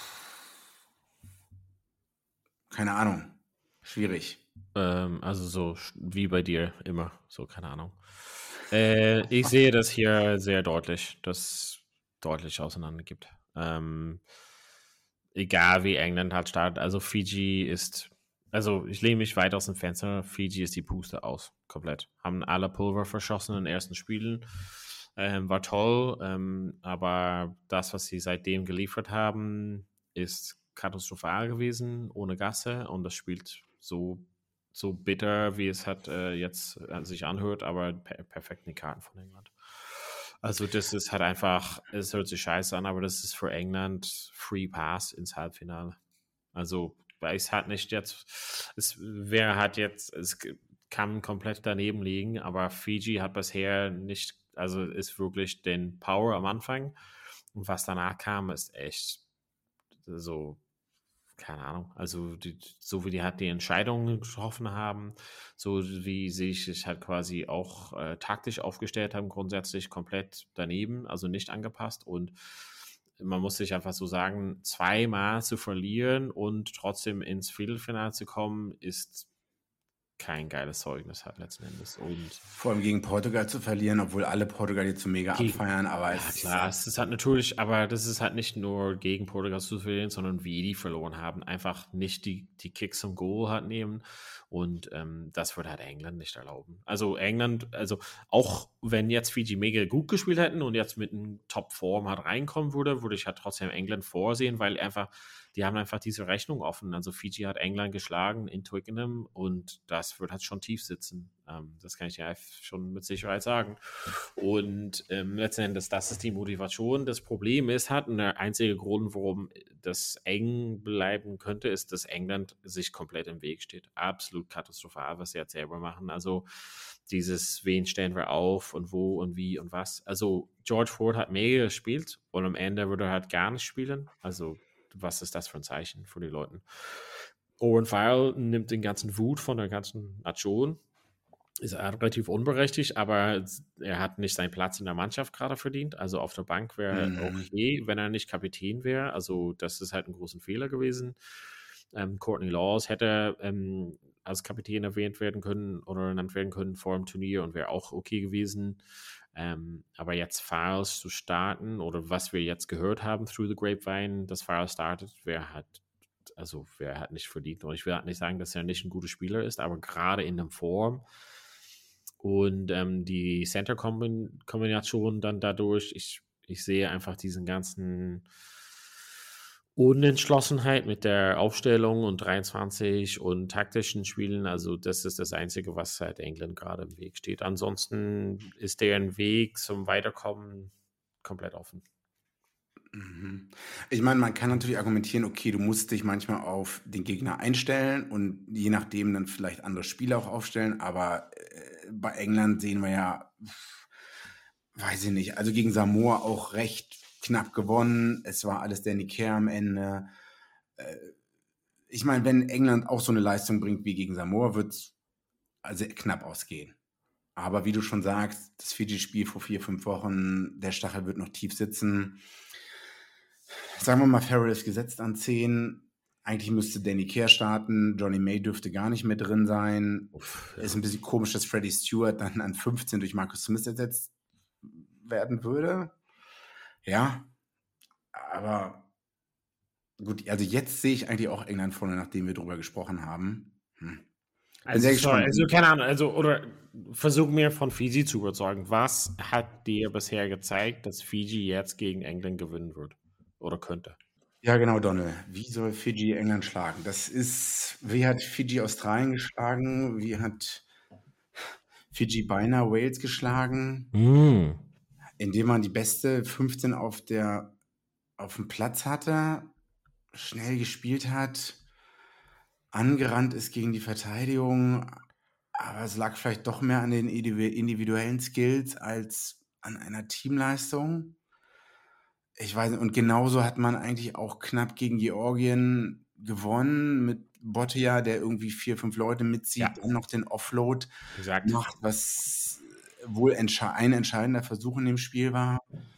keine Ahnung, schwierig. Ähm, also so wie bei dir immer, so keine Ahnung. Äh, ich sehe das hier sehr deutlich, dass es deutlich auseinander gibt. Ähm, egal wie England halt startet, also Fiji ist, also ich lehne mich weit aus dem Fenster, Fiji ist die Puste aus, komplett. Haben alle Pulver verschossen in den ersten Spielen, ähm, war toll, ähm, aber das, was sie seitdem geliefert haben, ist katastrophal gewesen, ohne Gasse, und das spielt so so bitter, wie es hat äh, jetzt äh, sich anhört, aber per- perfekt in die Karten von England. Also das ist halt einfach, es hört sich scheiße an, aber das ist für England Free Pass ins Halbfinale. Also es hat nicht jetzt, es wäre halt jetzt, es kann komplett daneben liegen, aber Fiji hat bisher nicht, also ist wirklich den Power am Anfang, und was danach kam, ist echt so, keine Ahnung, also die, so wie die halt die Entscheidungen getroffen haben, so wie sie sich halt quasi auch äh, taktisch aufgestellt haben, grundsätzlich komplett daneben, also nicht angepasst, und man muss sich einfach so sagen, zweimal zu verlieren und trotzdem ins Viertelfinale zu kommen, ist kein geiles Zeugnis hat letzten Endes. Und vor allem gegen Portugal zu verlieren, obwohl alle Portugal jetzt so mega gegen, abfeiern, aber ja, es klar, es ist halt natürlich, aber das ist halt nicht nur gegen Portugal zu verlieren, sondern wie die verloren haben, einfach nicht die, die Kicks zum Goal halt nehmen, und ähm, das wird halt England nicht erlauben. Also England, also auch wenn jetzt Fiji mega gut gespielt hätten und jetzt mit einem Top-Form halt reinkommen würde, würde ich halt trotzdem England vorsehen, weil einfach die haben einfach diese Rechnung offen. Also Fiji hat England geschlagen in Twickenham, und das wird halt schon tief sitzen. Ähm, das kann ich ja schon mit Sicherheit sagen. Und ähm, letzten Endes, das ist die Motivation. Das Problem ist halt, und der einzige Grund, warum das eng bleiben könnte, ist, dass England sich komplett im Weg steht. Absolut katastrophal, was sie jetzt selber machen. Also dieses, wen stellen wir auf und wo und wie und was. Also George Ford hat mega gespielt und am Ende würde er halt gar nicht spielen. Also was ist das für ein Zeichen für die Leute? Owen Farrell nimmt den ganzen Wut von der ganzen Nation. Ist relativ unberechtigt, aber er hat nicht seinen Platz in der Mannschaft gerade verdient. Also auf der Bank wäre Mhm. okay, wenn er nicht Kapitän wäre. Also das ist halt ein großer Fehler gewesen. Ähm, Courtney Laws hätte ähm, als Kapitän erwähnt werden können oder genannt werden können vor dem Turnier und wäre auch okay gewesen. Ähm, aber jetzt Farrells zu starten oder was wir jetzt gehört haben through the grapevine, dass Farrell startet, wäre halt also wer hat nicht verdient. Und ich will halt nicht sagen, dass er nicht ein guter Spieler ist, aber gerade in der Form und ähm, die Center-Kombination dann dadurch, ich, ich sehe einfach diesen ganzen Unentschlossenheit mit der Aufstellung und dreiundzwanzig und taktischen Spielen. Also das ist das Einzige, was halt England gerade im Weg steht. Ansonsten ist deren Weg zum Weiterkommen komplett offen. Ich meine, man kann natürlich argumentieren, okay, du musst dich manchmal auf den Gegner einstellen und je nachdem dann vielleicht andere Spieler auch aufstellen, aber äh, bei England sehen wir ja, weiß ich nicht, also gegen Samoa auch recht knapp gewonnen, es war alles Danny Care am Ende. Äh, ich meine, wenn England auch so eine Leistung bringt wie gegen Samoa, wird es also knapp ausgehen. Aber wie du schon sagst, das Fiji-Spiel vor vier, fünf Wochen, der Stachel wird noch tief sitzen. Sagen wir mal, Farrell ist gesetzt an zehn. Eigentlich müsste Danny Care starten. Johnny May dürfte gar nicht mehr drin sein. Uff, ja. Ist ein bisschen komisch, dass Freddie Stewart dann an fünfzehn durch Marcus Smith ersetzt werden würde. Ja, aber gut, also jetzt sehe ich eigentlich auch England vorne, nachdem wir drüber gesprochen haben. Hm. Also, sorry, also keine Ahnung, also oder versuch mir von Fiji zu überzeugen. Was hat dir bisher gezeigt, dass Fiji jetzt gegen England gewinnen wird? Oder könnte. Ja, genau, Donald. Wie soll Fiji England schlagen? Das ist, wie hat Fiji Australien geschlagen? Wie hat Fiji beinahe Wales geschlagen? Mm. Indem man die beste fünfzehn auf der auf dem Platz hatte, schnell gespielt hat, angerannt ist gegen die Verteidigung, aber es lag vielleicht doch mehr an den individuellen Skills als an einer Teamleistung. Ich weiß nicht, und genauso hat man eigentlich auch knapp gegen Georgien gewonnen mit Bottia, der irgendwie vier, fünf Leute mitzieht, ja. Dann noch den Offload Exakt. macht, was wohl entsche- ein entscheidender Versuch in dem Spiel war.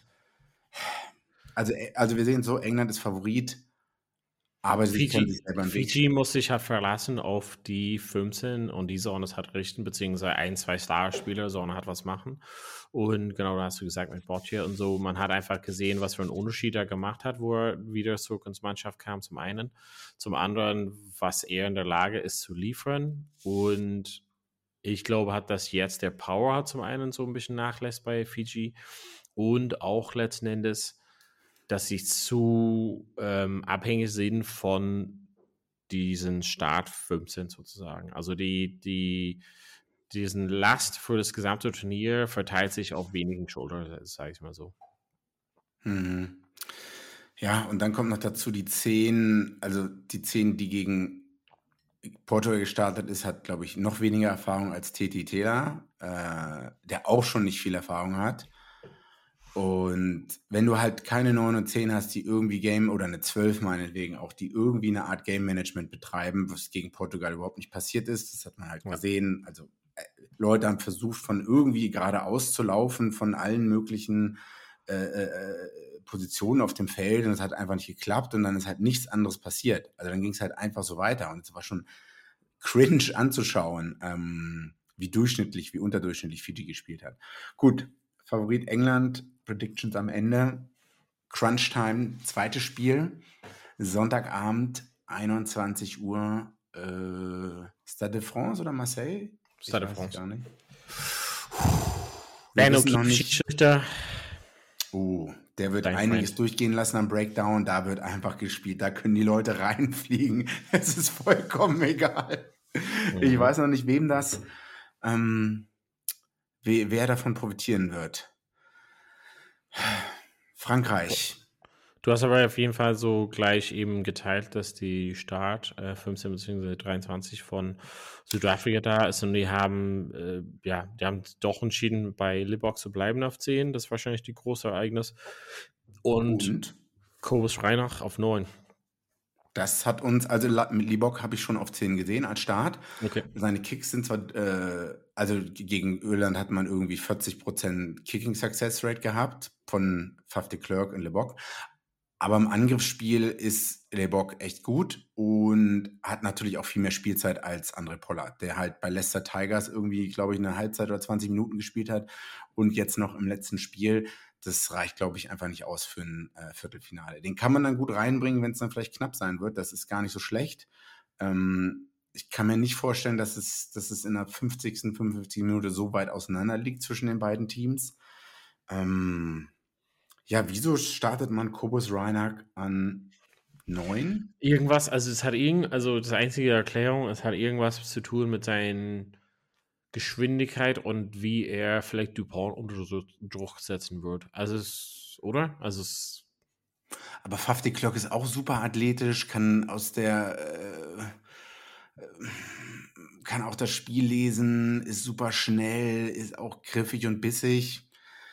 Also, also wir sehen so, England ist Favorit, aber sie können sich selber einen Weg Fiji muss sich halt verlassen auf die fünfzehn und die sollen es halt richten, beziehungsweise ein, zwei Starspieler sollen halt was machen. Und genau, da hast du gesagt mit Bottia und so, man hat einfach gesehen, was für einen Unterschied er gemacht hat, wo er wieder zurück ins Mannschaft kam, zum einen. Zum anderen, was er in der Lage ist zu liefern. Und ich glaube, hat das jetzt der Power hat zum einen so ein bisschen nachlässt bei Fiji und auch letzten Endes, dass sie zu ähm, abhängig sind von diesen Start fünfzehn sozusagen. Also die, die, diesen Last für das gesamte Turnier verteilt sich auf wenigen Schultern, sage ich mal so. Mhm. Ja, und dann kommt noch dazu die zehn, also die zehn, die gegen Portugal gestartet ist, hat, glaube ich, noch weniger Erfahrung als Teti Tela, äh, der auch schon nicht viel Erfahrung hat. Und wenn du halt keine neun und zehn hast, die irgendwie Game, oder eine zwölf meinetwegen auch, die irgendwie eine Art Game-Management betreiben, was gegen Portugal überhaupt nicht passiert ist, das hat man halt gesehen. Also äh, Leute haben versucht, von irgendwie geradeaus zu laufen, von allen möglichen äh, äh, Positionen auf dem Feld, und es hat einfach nicht geklappt und dann ist halt nichts anderes passiert. Also dann ging es halt einfach so weiter und es war schon cringe anzuschauen, ähm, wie durchschnittlich, wie unterdurchschnittlich Fiji gespielt hat. Gut, Favorit England, Predictions am Ende. Crunch Time, zweites Spiel. Sonntagabend, einundzwanzig Uhr. Äh, Stade de France oder Marseille? Stade de France. Gar nicht. Wir wissen noch nicht. Oh, der wird Dein einiges Freund. durchgehen lassen am Breakdown. Da wird einfach gespielt. Da können die Leute reinfliegen. Es ist vollkommen egal. Mhm. Ich weiß noch nicht, wem das... Ähm, Wer davon profitieren wird. Frankreich. Du hast aber auf jeden Fall so gleich eben geteilt, dass die Start äh, fünfzehn bzw. dreiundzwanzig von Südafrika da ist und die haben, äh, ja, die haben doch entschieden, bei Libbok zu bleiben auf zehn. Das ist wahrscheinlich die große Ereignis. Und, und? Kobus Reinach auf neun. Das hat uns, also mit Libbok habe ich schon auf zehn gesehen als Start. Okay. Seine Kicks sind zwar, äh, also gegen Irland hat man irgendwie vierzig Prozent Kicking Success Rate gehabt von Faf de Klerk und Libbok. Aber im Angriffsspiel ist Libbok echt gut und hat natürlich auch viel mehr Spielzeit als André Pollard, der halt bei Leicester Tigers irgendwie, glaube ich, eine Halbzeit oder zwanzig Minuten gespielt hat und jetzt noch im letzten Spiel. Das reicht, glaube ich, einfach nicht aus für ein äh, Viertelfinale. Den kann man dann gut reinbringen, wenn es dann vielleicht knapp sein wird. Das ist gar nicht so schlecht. Ähm, ich kann mir nicht vorstellen, dass es, dass es in der fünfzigsten fünfundfünfzigsten Minute so weit auseinander liegt zwischen den beiden Teams. Ähm, Ja, wieso startet man Kobus Reinach an neun? Irgendwas, also es hat irgend, also das einzige Erklärung, es hat irgendwas zu tun mit seinen Geschwindigkeit und wie er vielleicht Dupont unter Druck setzen wird. Also es, oder? Also es. Aber Faf de Klerk ist auch super athletisch, kann aus der äh, kann auch das Spiel lesen, ist super schnell, ist auch griffig und bissig.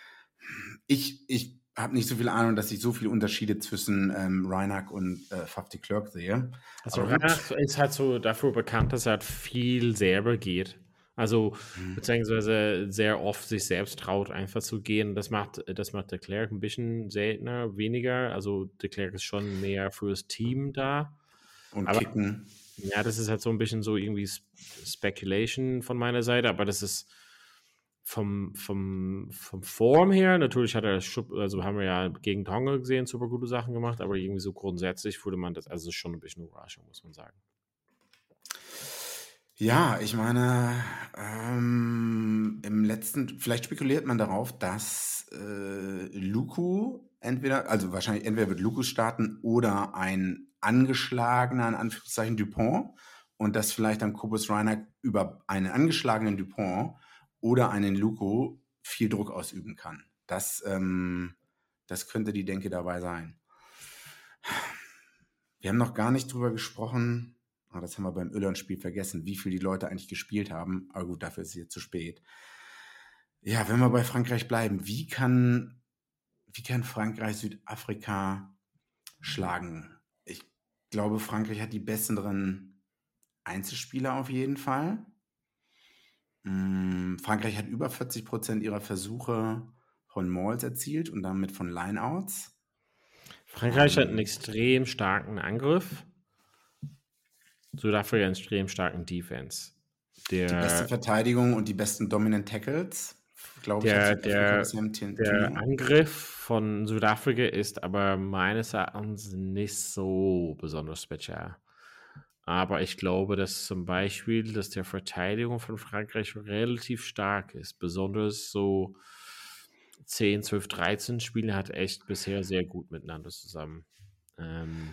Ich, ich habe nicht so viel Ahnung, dass ich so viele Unterschiede zwischen ähm, Reinach und äh, Faf de Klerk sehe. Also Reinach ist halt so dafür bekannt, dass er halt viel selber geht. Also hm. beziehungsweise sehr oft sich selbst traut, einfach zu gehen. Das macht, das macht de Klerk ein bisschen seltener, weniger. Also de Klerk ist schon mehr fürs Team da. Und aber, kicken. Ja, das ist halt so ein bisschen so irgendwie Speculation von meiner Seite, aber das ist vom, vom, vom Form her, natürlich hat er, also haben wir ja gegen Tonga gesehen, super gute Sachen gemacht, aber irgendwie so grundsätzlich würde man das, also schon ein bisschen Überraschung, muss man sagen. Ja, ich meine, ähm, im letzten, vielleicht spekuliert man darauf, dass äh, Luku entweder, also wahrscheinlich entweder wird Luku starten oder ein angeschlagener, in Anführungszeichen, Dupont und dass vielleicht dann Kobus Reinach über einen angeschlagenen Dupont oder einen Luku viel Druck ausüben kann. Das, ähm, das könnte die Denke dabei sein. Wir haben noch gar nicht drüber gesprochen, ah, das haben wir beim Irland-Spiel vergessen, wie viel die Leute eigentlich gespielt haben. Aber gut, dafür ist es jetzt zu spät. Ja, wenn wir bei Frankreich bleiben, wie kann, wie kann Frankreich Südafrika schlagen? Ich glaube, Frankreich hat die besseren Einzelspieler auf jeden Fall. Frankreich hat über vierzig Prozent ihrer Versuche von Mauls erzielt und damit von Lineouts. Frankreich um, hat einen extrem starken Angriff. Südafrika einen extrem starken Defense. Der, die beste Verteidigung und die besten Dominant Tackles, glaube ich. Der, der, der Angriff von Südafrika ist aber meines Erachtens nicht so besonders speziell. Aber ich glaube, dass zum Beispiel, dass der Verteidigung von Frankreich relativ stark ist. Besonders so zehn, zwölf, dreizehn Spiele hat echt bisher sehr gut miteinander zusammen. Ähm,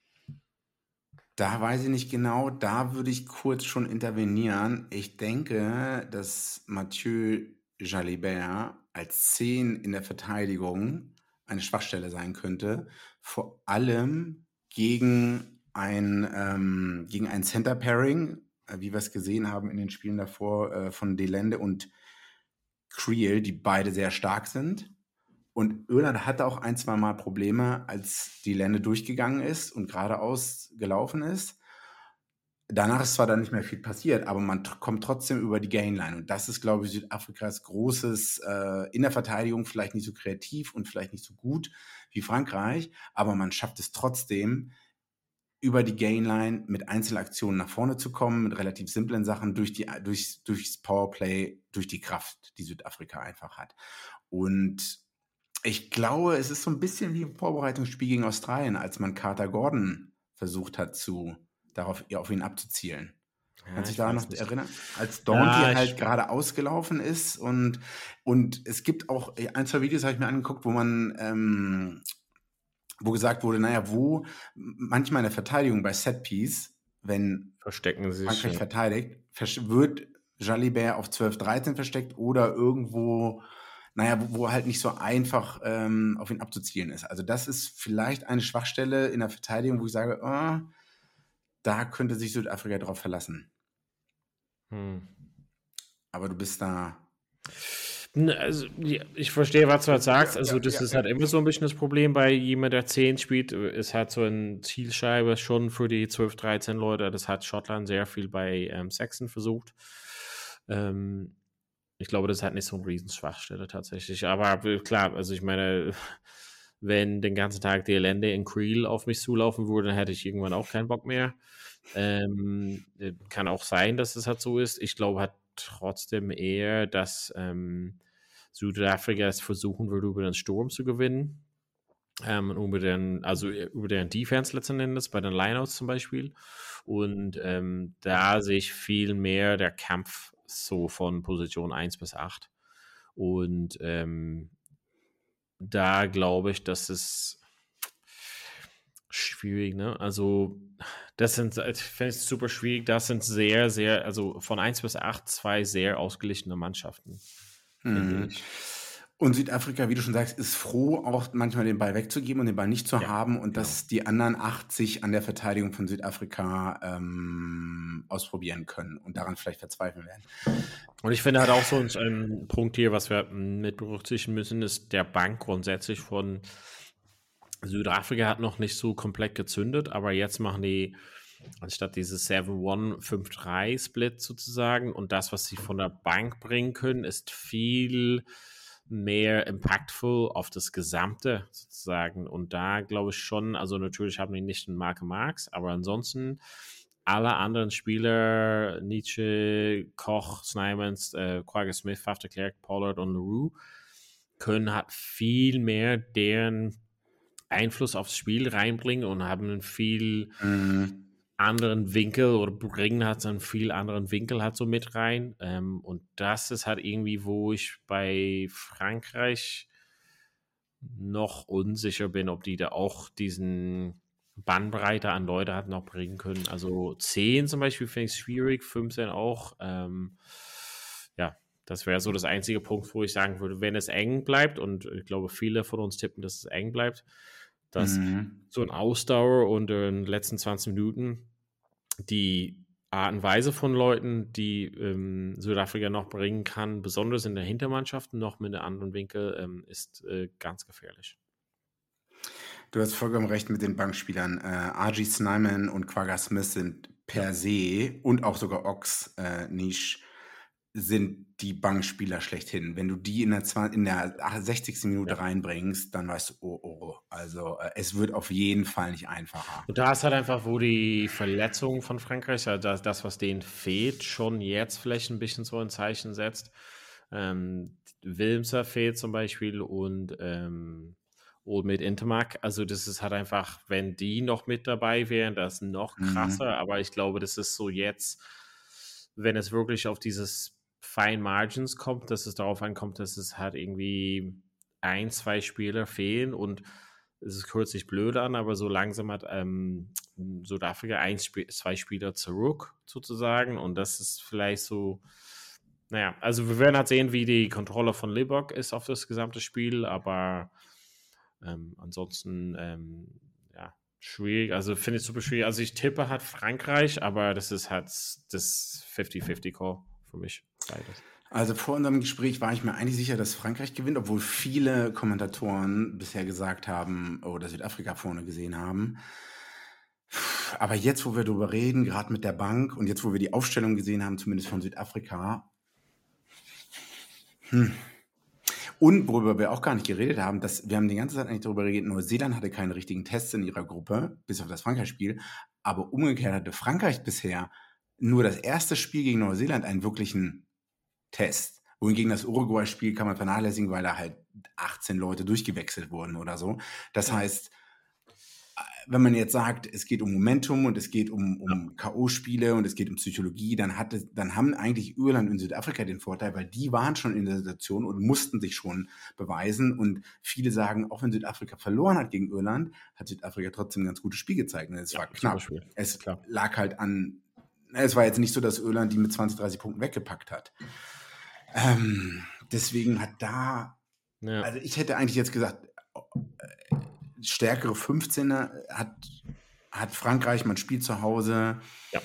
da weiß ich nicht genau, da würde ich kurz schon intervenieren. Ich denke, dass Mathieu Jalibert als zehn in der Verteidigung eine Schwachstelle sein könnte. Vor allem gegen ein, ähm, gegen ein Center-Pairing, äh, wie wir es gesehen haben in den Spielen davor äh, von Delende und Creel, die beide sehr stark sind. Und Irland hatte auch ein, zwei Mal Probleme, als Delende durchgegangen ist und geradeaus gelaufen ist. Danach ist zwar dann nicht mehr viel passiert, aber man t- kommt trotzdem über die Gainline. Und das ist, glaube ich, Südafrikas großes, äh, in der Verteidigung vielleicht nicht so kreativ und vielleicht nicht so gut wie Frankreich, aber man schafft es trotzdem, über die Gainline mit Einzelaktionen nach vorne zu kommen, mit relativ simplen Sachen durch die, durch, durchs Powerplay, durch die Kraft, die Südafrika einfach hat. Und ich glaube, es ist so ein bisschen wie im Vorbereitungsspiel gegen Australien, als man Carter Gordon versucht hat, zu, darauf, auf ihn abzuzielen. Ja, Kannst du dich daran noch nicht. erinnern? Als Daunty ja, halt gerade ausgelaufen ist und, und es gibt auch ein, zwei Videos, habe ich mir angeguckt, wo man ähm, wo gesagt wurde, naja, wo manchmal in der Verteidigung bei Setpiece, wenn Verstecken sie Frankreich sich verteidigt, wird Jalibert auf zwölf dreizehn versteckt oder irgendwo naja, wo, wo halt nicht so einfach ähm, auf ihn abzuzielen ist. Also das ist vielleicht eine Schwachstelle in der Verteidigung, wo ich sage, oh, da könnte sich Südafrika drauf verlassen. Hm. Aber du bist da... Also, ich verstehe, was du halt sagst. Also, das ja, ja, ist halt ja. immer so ein bisschen das Problem bei jemand, der zehn spielt. Ist halt so eine Zielscheibe schon für die zwölf, dreizehn Leute. Das hat Schottland sehr viel bei ähm, Sexton versucht. Ähm, ich glaube, das ist halt nicht so eine Riesenschwachstelle tatsächlich. Aber klar, also ich meine, wenn den ganzen Tag die Elende in Creel auf mich zulaufen würde, dann hätte ich irgendwann auch keinen Bock mehr. Ähm, kann auch sein, dass es halt so ist. Ich glaube halt trotzdem eher, dass ähm, Südafrika es versuchen würde, über den Sturm zu gewinnen. Ähm, über den, also über den Defense letzten Endes, bei den Lineouts zum Beispiel. Und ähm, da sehe ich viel mehr der Kampf so von Position eins bis acht. Und ähm, da glaube ich, dass es schwierig, ne? Also, das sind, ich finde es super schwierig, das sind sehr, sehr, also von eins bis acht zwei sehr ausgeglichene Mannschaften. Mhm. Und Südafrika, wie du schon sagst, ist froh, auch manchmal den Ball wegzugeben und den Ball nicht zu ja, haben und genau. dass die anderen achtzig an der Verteidigung von Südafrika ähm, ausprobieren können und daran vielleicht verzweifeln werden. Und ich finde halt auch so ein Punkt hier, was wir mit berücksichtigen müssen, ist der Bank grundsätzlich von Südafrika hat noch nicht so komplett gezündet, aber jetzt machen die anstatt dieses sieben eins fünf drei Split sozusagen und das, was sie von der Bank bringen können, ist viel mehr impactful auf das Gesamte sozusagen und da glaube ich schon, also natürlich haben die nicht einen Marke Marx, aber ansonsten alle anderen Spieler, Nietzsche, Koch, Snymans, äh, Kwagga Smith, Faf de Klerk, Pollard und Leroux können halt viel mehr deren Einfluss aufs Spiel reinbringen und haben einen viel mhm. anderen Winkel oder bringen halt so einen viel anderen Winkel halt so mit rein. Ähm, und das ist halt irgendwie, wo ich bei Frankreich noch unsicher bin, ob die da auch diesen Bandbreite an Leute halt noch bringen können. Also zehn zum Beispiel finde ich schwierig, fünfzehn auch. Ähm, ja, das wäre so das einzige Punkt, wo ich sagen würde, wenn es eng bleibt und ich glaube, viele von uns tippen, dass es eng bleibt, dass mhm. so ein Ausdauer und in den letzten zwanzig Minuten die Art und Weise von Leuten, die ähm, Südafrika noch bringen kann, besonders in der Hintermannschaft, noch mit einem anderen Winkel, ähm, ist äh, ganz gefährlich. Du hast vollkommen recht mit den Bankspielern. Äh, R G Snyman und Kwagga Smith sind per ja. se und auch sogar Ox äh, Niche sind die Bankspieler schlechthin. Wenn du die in der, zwanzig, in der sechzigsten Minute ja. reinbringst, dann weißt du, oh, oh, also äh, es wird auf jeden Fall nicht einfacher. Und da ist halt einfach, wo die Verletzung von Frankreich, also das, das, was denen fehlt, schon jetzt vielleicht ein bisschen so ein Zeichen setzt. Ähm, Wilmser fehlt zum Beispiel und ähm, Old mit Intermark, also das ist halt einfach, wenn die noch mit dabei wären, das ist noch krasser, mhm. aber ich glaube, das ist so jetzt, wenn es wirklich auf dieses Fine Margins kommt, dass es darauf ankommt, dass es halt irgendwie ein, zwei Spieler fehlen und es hört sich blöd an, aber so langsam hat ähm, Südafrika ein, zwei Spieler zurück sozusagen und das ist vielleicht so, naja, also wir werden halt sehen, wie die Kontrolle von Libbok ist auf das gesamte Spiel, aber ähm, ansonsten, ähm, ja, schwierig, also finde ich super schwierig, also ich tippe halt Frankreich, aber das ist halt das fünfzig fünfzig Call für mich, beides. Also vor unserem Gespräch war ich mir eigentlich sicher, dass Frankreich gewinnt, obwohl viele Kommentatoren bisher gesagt haben oder Südafrika vorne gesehen haben. Aber jetzt, wo wir darüber reden, gerade mit der Bank und jetzt, wo wir die Aufstellung gesehen haben, zumindest von Südafrika, hm. Und worüber wir auch gar nicht geredet haben, dass wir haben die ganze Zeit eigentlich darüber geredet, Neuseeland hatte keine richtigen Tests in ihrer Gruppe, bis auf das Frankreich-Spiel, aber umgekehrt hatte Frankreich bisher nur das erste Spiel gegen Neuseeland einen wirklichen Test. Wohingegen das Uruguay-Spiel kann man vernachlässigen, weil da halt achtzehn Leute durchgewechselt wurden oder so. Das heißt, wenn man jetzt sagt, es geht um Momentum und es geht um, um K O-Spiele und es geht um Psychologie, dann, hatte, dann haben eigentlich Irland und Südafrika den Vorteil, weil die waren schon in der Situation und mussten sich schon beweisen. Und viele sagen, auch wenn Südafrika verloren hat gegen Irland, hat Südafrika trotzdem ein ganz gutes Spiel gezeigt. Und es ja, war knapp. Es klar. lag halt an, es war jetzt nicht so, dass Irland die mit zwanzig, dreißig Punkten weggepackt hat. Ähm, deswegen hat da Ja. Also ich hätte eigentlich jetzt gesagt, stärkere fünfzehner hat, hat Frankreich, man spielt zu Hause. Ja.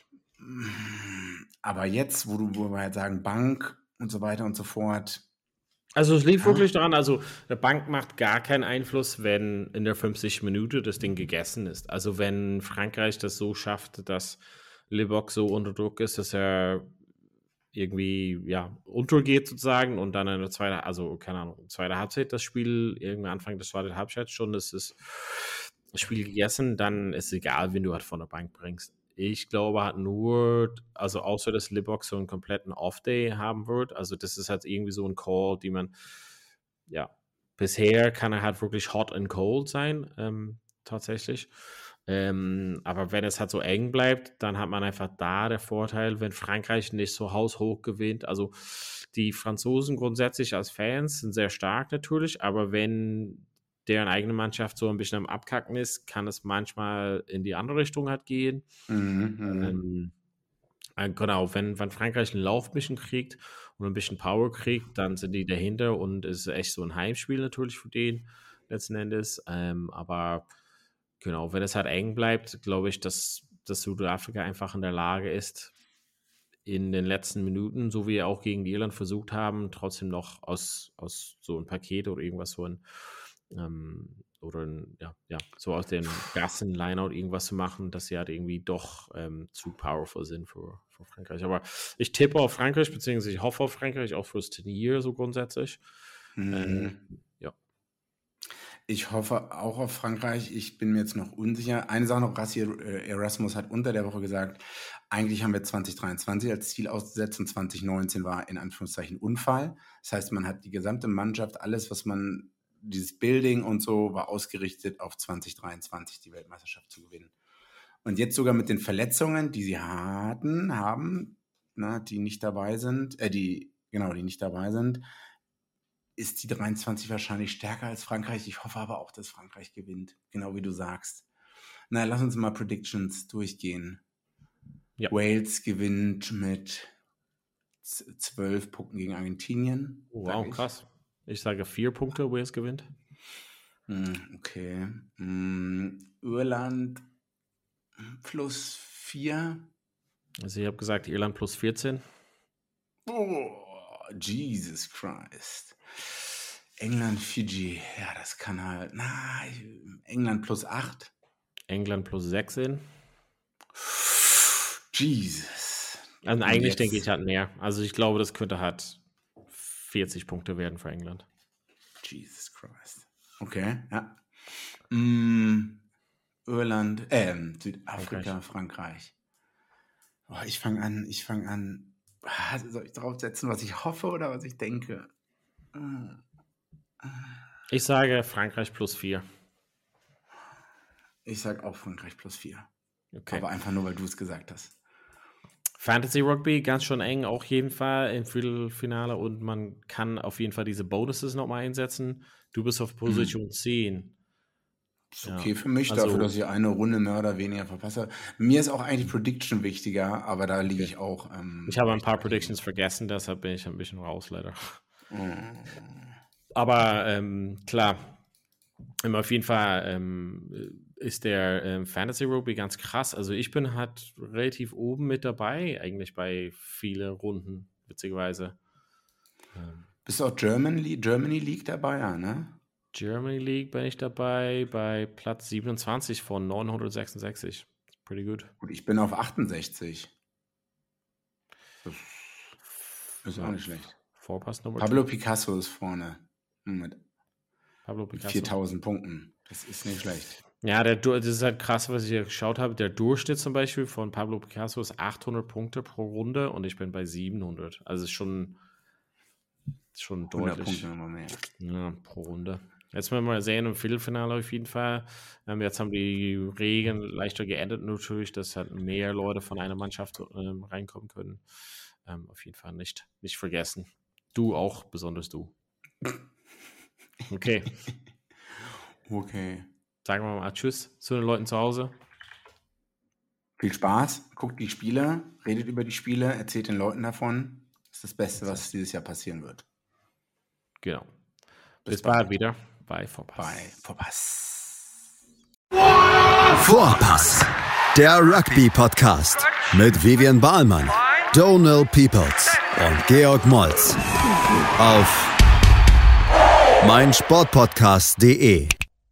Aber jetzt, wo, du, wo wir halt sagen, Bank und so weiter und so fort. Also es liegt ja. wirklich daran, also der Bank macht gar keinen Einfluss, wenn in der fünfzig Minuten das Ding gegessen ist. Also wenn Frankreich das so schafft, dass Le Boc so unter Druck ist, dass er irgendwie, ja, untergeht sozusagen und dann in der zweiten, also keine Ahnung, zweite Halbzeit das Spiel, irgendwie Anfang der zweiten Halbzeit schon, das ist das Spiel gegessen, dann ist es egal, wen du halt von der Bank bringst. Ich glaube halt nur, also außer dass Le Boc so einen kompletten Off-Day haben wird, also das ist halt irgendwie so ein Call, die man, ja, bisher kann er halt wirklich hot and cold sein, ähm, tatsächlich. Ähm, aber wenn es halt so eng bleibt, dann hat man einfach da der Vorteil, wenn Frankreich nicht so haushoch gewinnt. Also die Franzosen grundsätzlich als Fans sind sehr stark natürlich, aber wenn deren eigene Mannschaft so ein bisschen am Abkacken ist, kann es manchmal in die andere Richtung halt gehen. Mhm, ähm, genau, wenn, wenn Frankreich einen Lauf ein bisschen kriegt und ein bisschen Power kriegt, dann sind die dahinter und es ist echt so ein Heimspiel natürlich für den letzten Endes. Ähm, aber genau, wenn es halt eng bleibt, glaube ich, dass, dass Südafrika einfach in der Lage ist, in den letzten Minuten, so wie wir auch gegen Irland versucht haben, trotzdem noch aus, aus so ein Paket oder irgendwas so ein ähm, oder ein, ja, ja, so aus dem Gassen-Lineout irgendwas zu machen, dass sie halt irgendwie doch ähm, zu powerful sind für, für Frankreich. Aber ich tippe auf Frankreich, beziehungsweise ich hoffe auf Frankreich, auch fürs Turnier so grundsätzlich. Mhm. Ähm, ja. Ich hoffe auch auf Frankreich. Ich bin mir jetzt noch unsicher. Eine Sache noch, Rassi Erasmus hat unter der Woche gesagt, eigentlich haben wir zwanzig dreiundzwanzig als Ziel ausgesetzt und zwanzig neunzehn war in Anführungszeichen Unfall. Das heißt, man hat die gesamte Mannschaft, alles, was man, dieses Building und so, war ausgerichtet auf zwanzig dreiundzwanzig die Weltmeisterschaft zu gewinnen. Und jetzt sogar mit den Verletzungen, die sie hatten, haben, na, die nicht dabei sind, äh, die, genau, die nicht dabei sind, ist die dreiundzwanzig wahrscheinlich stärker als Frankreich. Ich hoffe aber auch, dass Frankreich gewinnt. Genau wie du sagst. Na, lass uns mal Predictions durchgehen. Ja. Wales gewinnt mit zwölf Punkten gegen Argentinien. Oh, wow, ich. Krass. Ich sage vier Punkte, Wales gewinnt. Okay. Irland plus vier. Also ich habe gesagt Irland plus vierzehn. Oh, Jesus Christ. England, Fiji, ja, das kann halt, na, England plus acht. England plus sechzehn. Jesus. Also eigentlich denke ich halt mehr. Also ich glaube, das könnte halt vierzig Punkte werden für England. Jesus Christ. Okay, ja. Mm, Irland, äh, Südafrika, Frankreich. Frankreich. Oh, ich fange an, ich fange an. Soll ich draufsetzen, was ich hoffe oder was ich denke? Ich sage Frankreich plus vier. Ich sage auch Frankreich plus vier. Okay. Aber einfach nur, weil du es gesagt hast. Fantasy Rugby, ganz schön eng, auch jeden Fall im Viertelfinale und man kann auf jeden Fall diese Bonuses nochmal einsetzen. Du bist auf Position hm. zehn. Ist okay ja. für mich, also, dafür, dass ich eine Runde mehr oder weniger verpasse. Mir ist auch eigentlich Prediction wichtiger, aber da liege okay. ich auch. Ähm, ich habe ein paar Predictions hin. vergessen, deshalb bin ich ein bisschen raus, leider. Mm. Aber ähm, klar, ähm, auf jeden Fall ähm, ist der ähm, Fantasy Rugby ganz krass. Also ich bin halt relativ oben mit dabei, eigentlich bei vielen Runden, witzigerweise. Ähm, Bist du auch Germany, Germany League dabei, ja, ne? Germany League bin ich dabei bei Platz siebenundzwanzig von neunhundertsechsundsechzig. Pretty good. Gut, ich bin auf achtundsechzig. Das ist ja, auch nicht schlecht. Vorpass Nummer Pablo Picasso ist vorne. Mit Pablo Picasso. viertausend Punkten. Das ist nicht schlecht. Ja, der, das ist halt krass, was ich hier geschaut habe. Der Durchschnitt zum Beispiel von Pablo Picasso ist achthundert Punkte pro Runde und ich bin bei siebenhundert. Also ist schon, schon deutlich. hundert Punkte immer mehr. Ja, pro Runde. Jetzt werden wir mal sehen im Viertelfinale auf jeden Fall. Ähm, jetzt haben die Regeln leichter geändert natürlich, dass halt mehr Leute von einer Mannschaft ähm, reinkommen können. Ähm, auf jeden Fall nicht, nicht vergessen. Du auch, besonders du. Okay. Okay. Sagen wir mal Tschüss zu den Leuten zu Hause. Viel Spaß, guckt die Spiele, redet über die Spiele, erzählt den Leuten davon. Das ist das Beste, was dieses Jahr passieren wird. Genau. Bis, Bis bald. bald wieder bei Vorpass. Bei Vorpass. Vorpass, der Rugby-Podcast mit Vivian Bahlmann, Donald Peoples und Georg Moltz auf meinsportpodcast punkt de.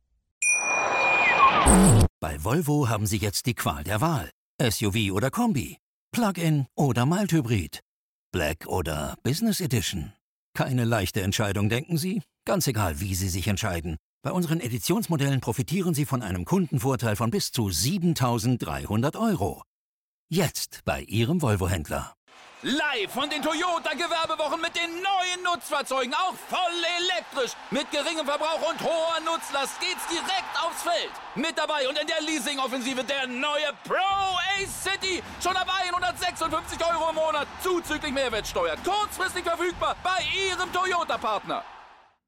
Bei Volvo haben Sie jetzt die Qual der Wahl. S U V oder Kombi, Plug-in oder Mild-Hybrid, Black oder Business Edition. Keine leichte Entscheidung, denken Sie? Ganz egal, wie Sie sich entscheiden. Bei unseren Editionsmodellen profitieren Sie von einem Kundenvorteil von bis zu siebentausenddreihundert Euro. Jetzt bei Ihrem Volvo-Händler. Live von den Toyota-Gewerbewochen mit den neuen Nutzfahrzeugen, auch voll elektrisch. Mit geringem Verbrauch und hoher Nutzlast geht's direkt aufs Feld. Mit dabei und in der Leasing-Offensive der neue Pro Ace City. Schon ab hundertsechsundfünfzig Euro im Monat, zuzüglich Mehrwertsteuer. Kurzfristig verfügbar bei Ihrem Toyota-Partner.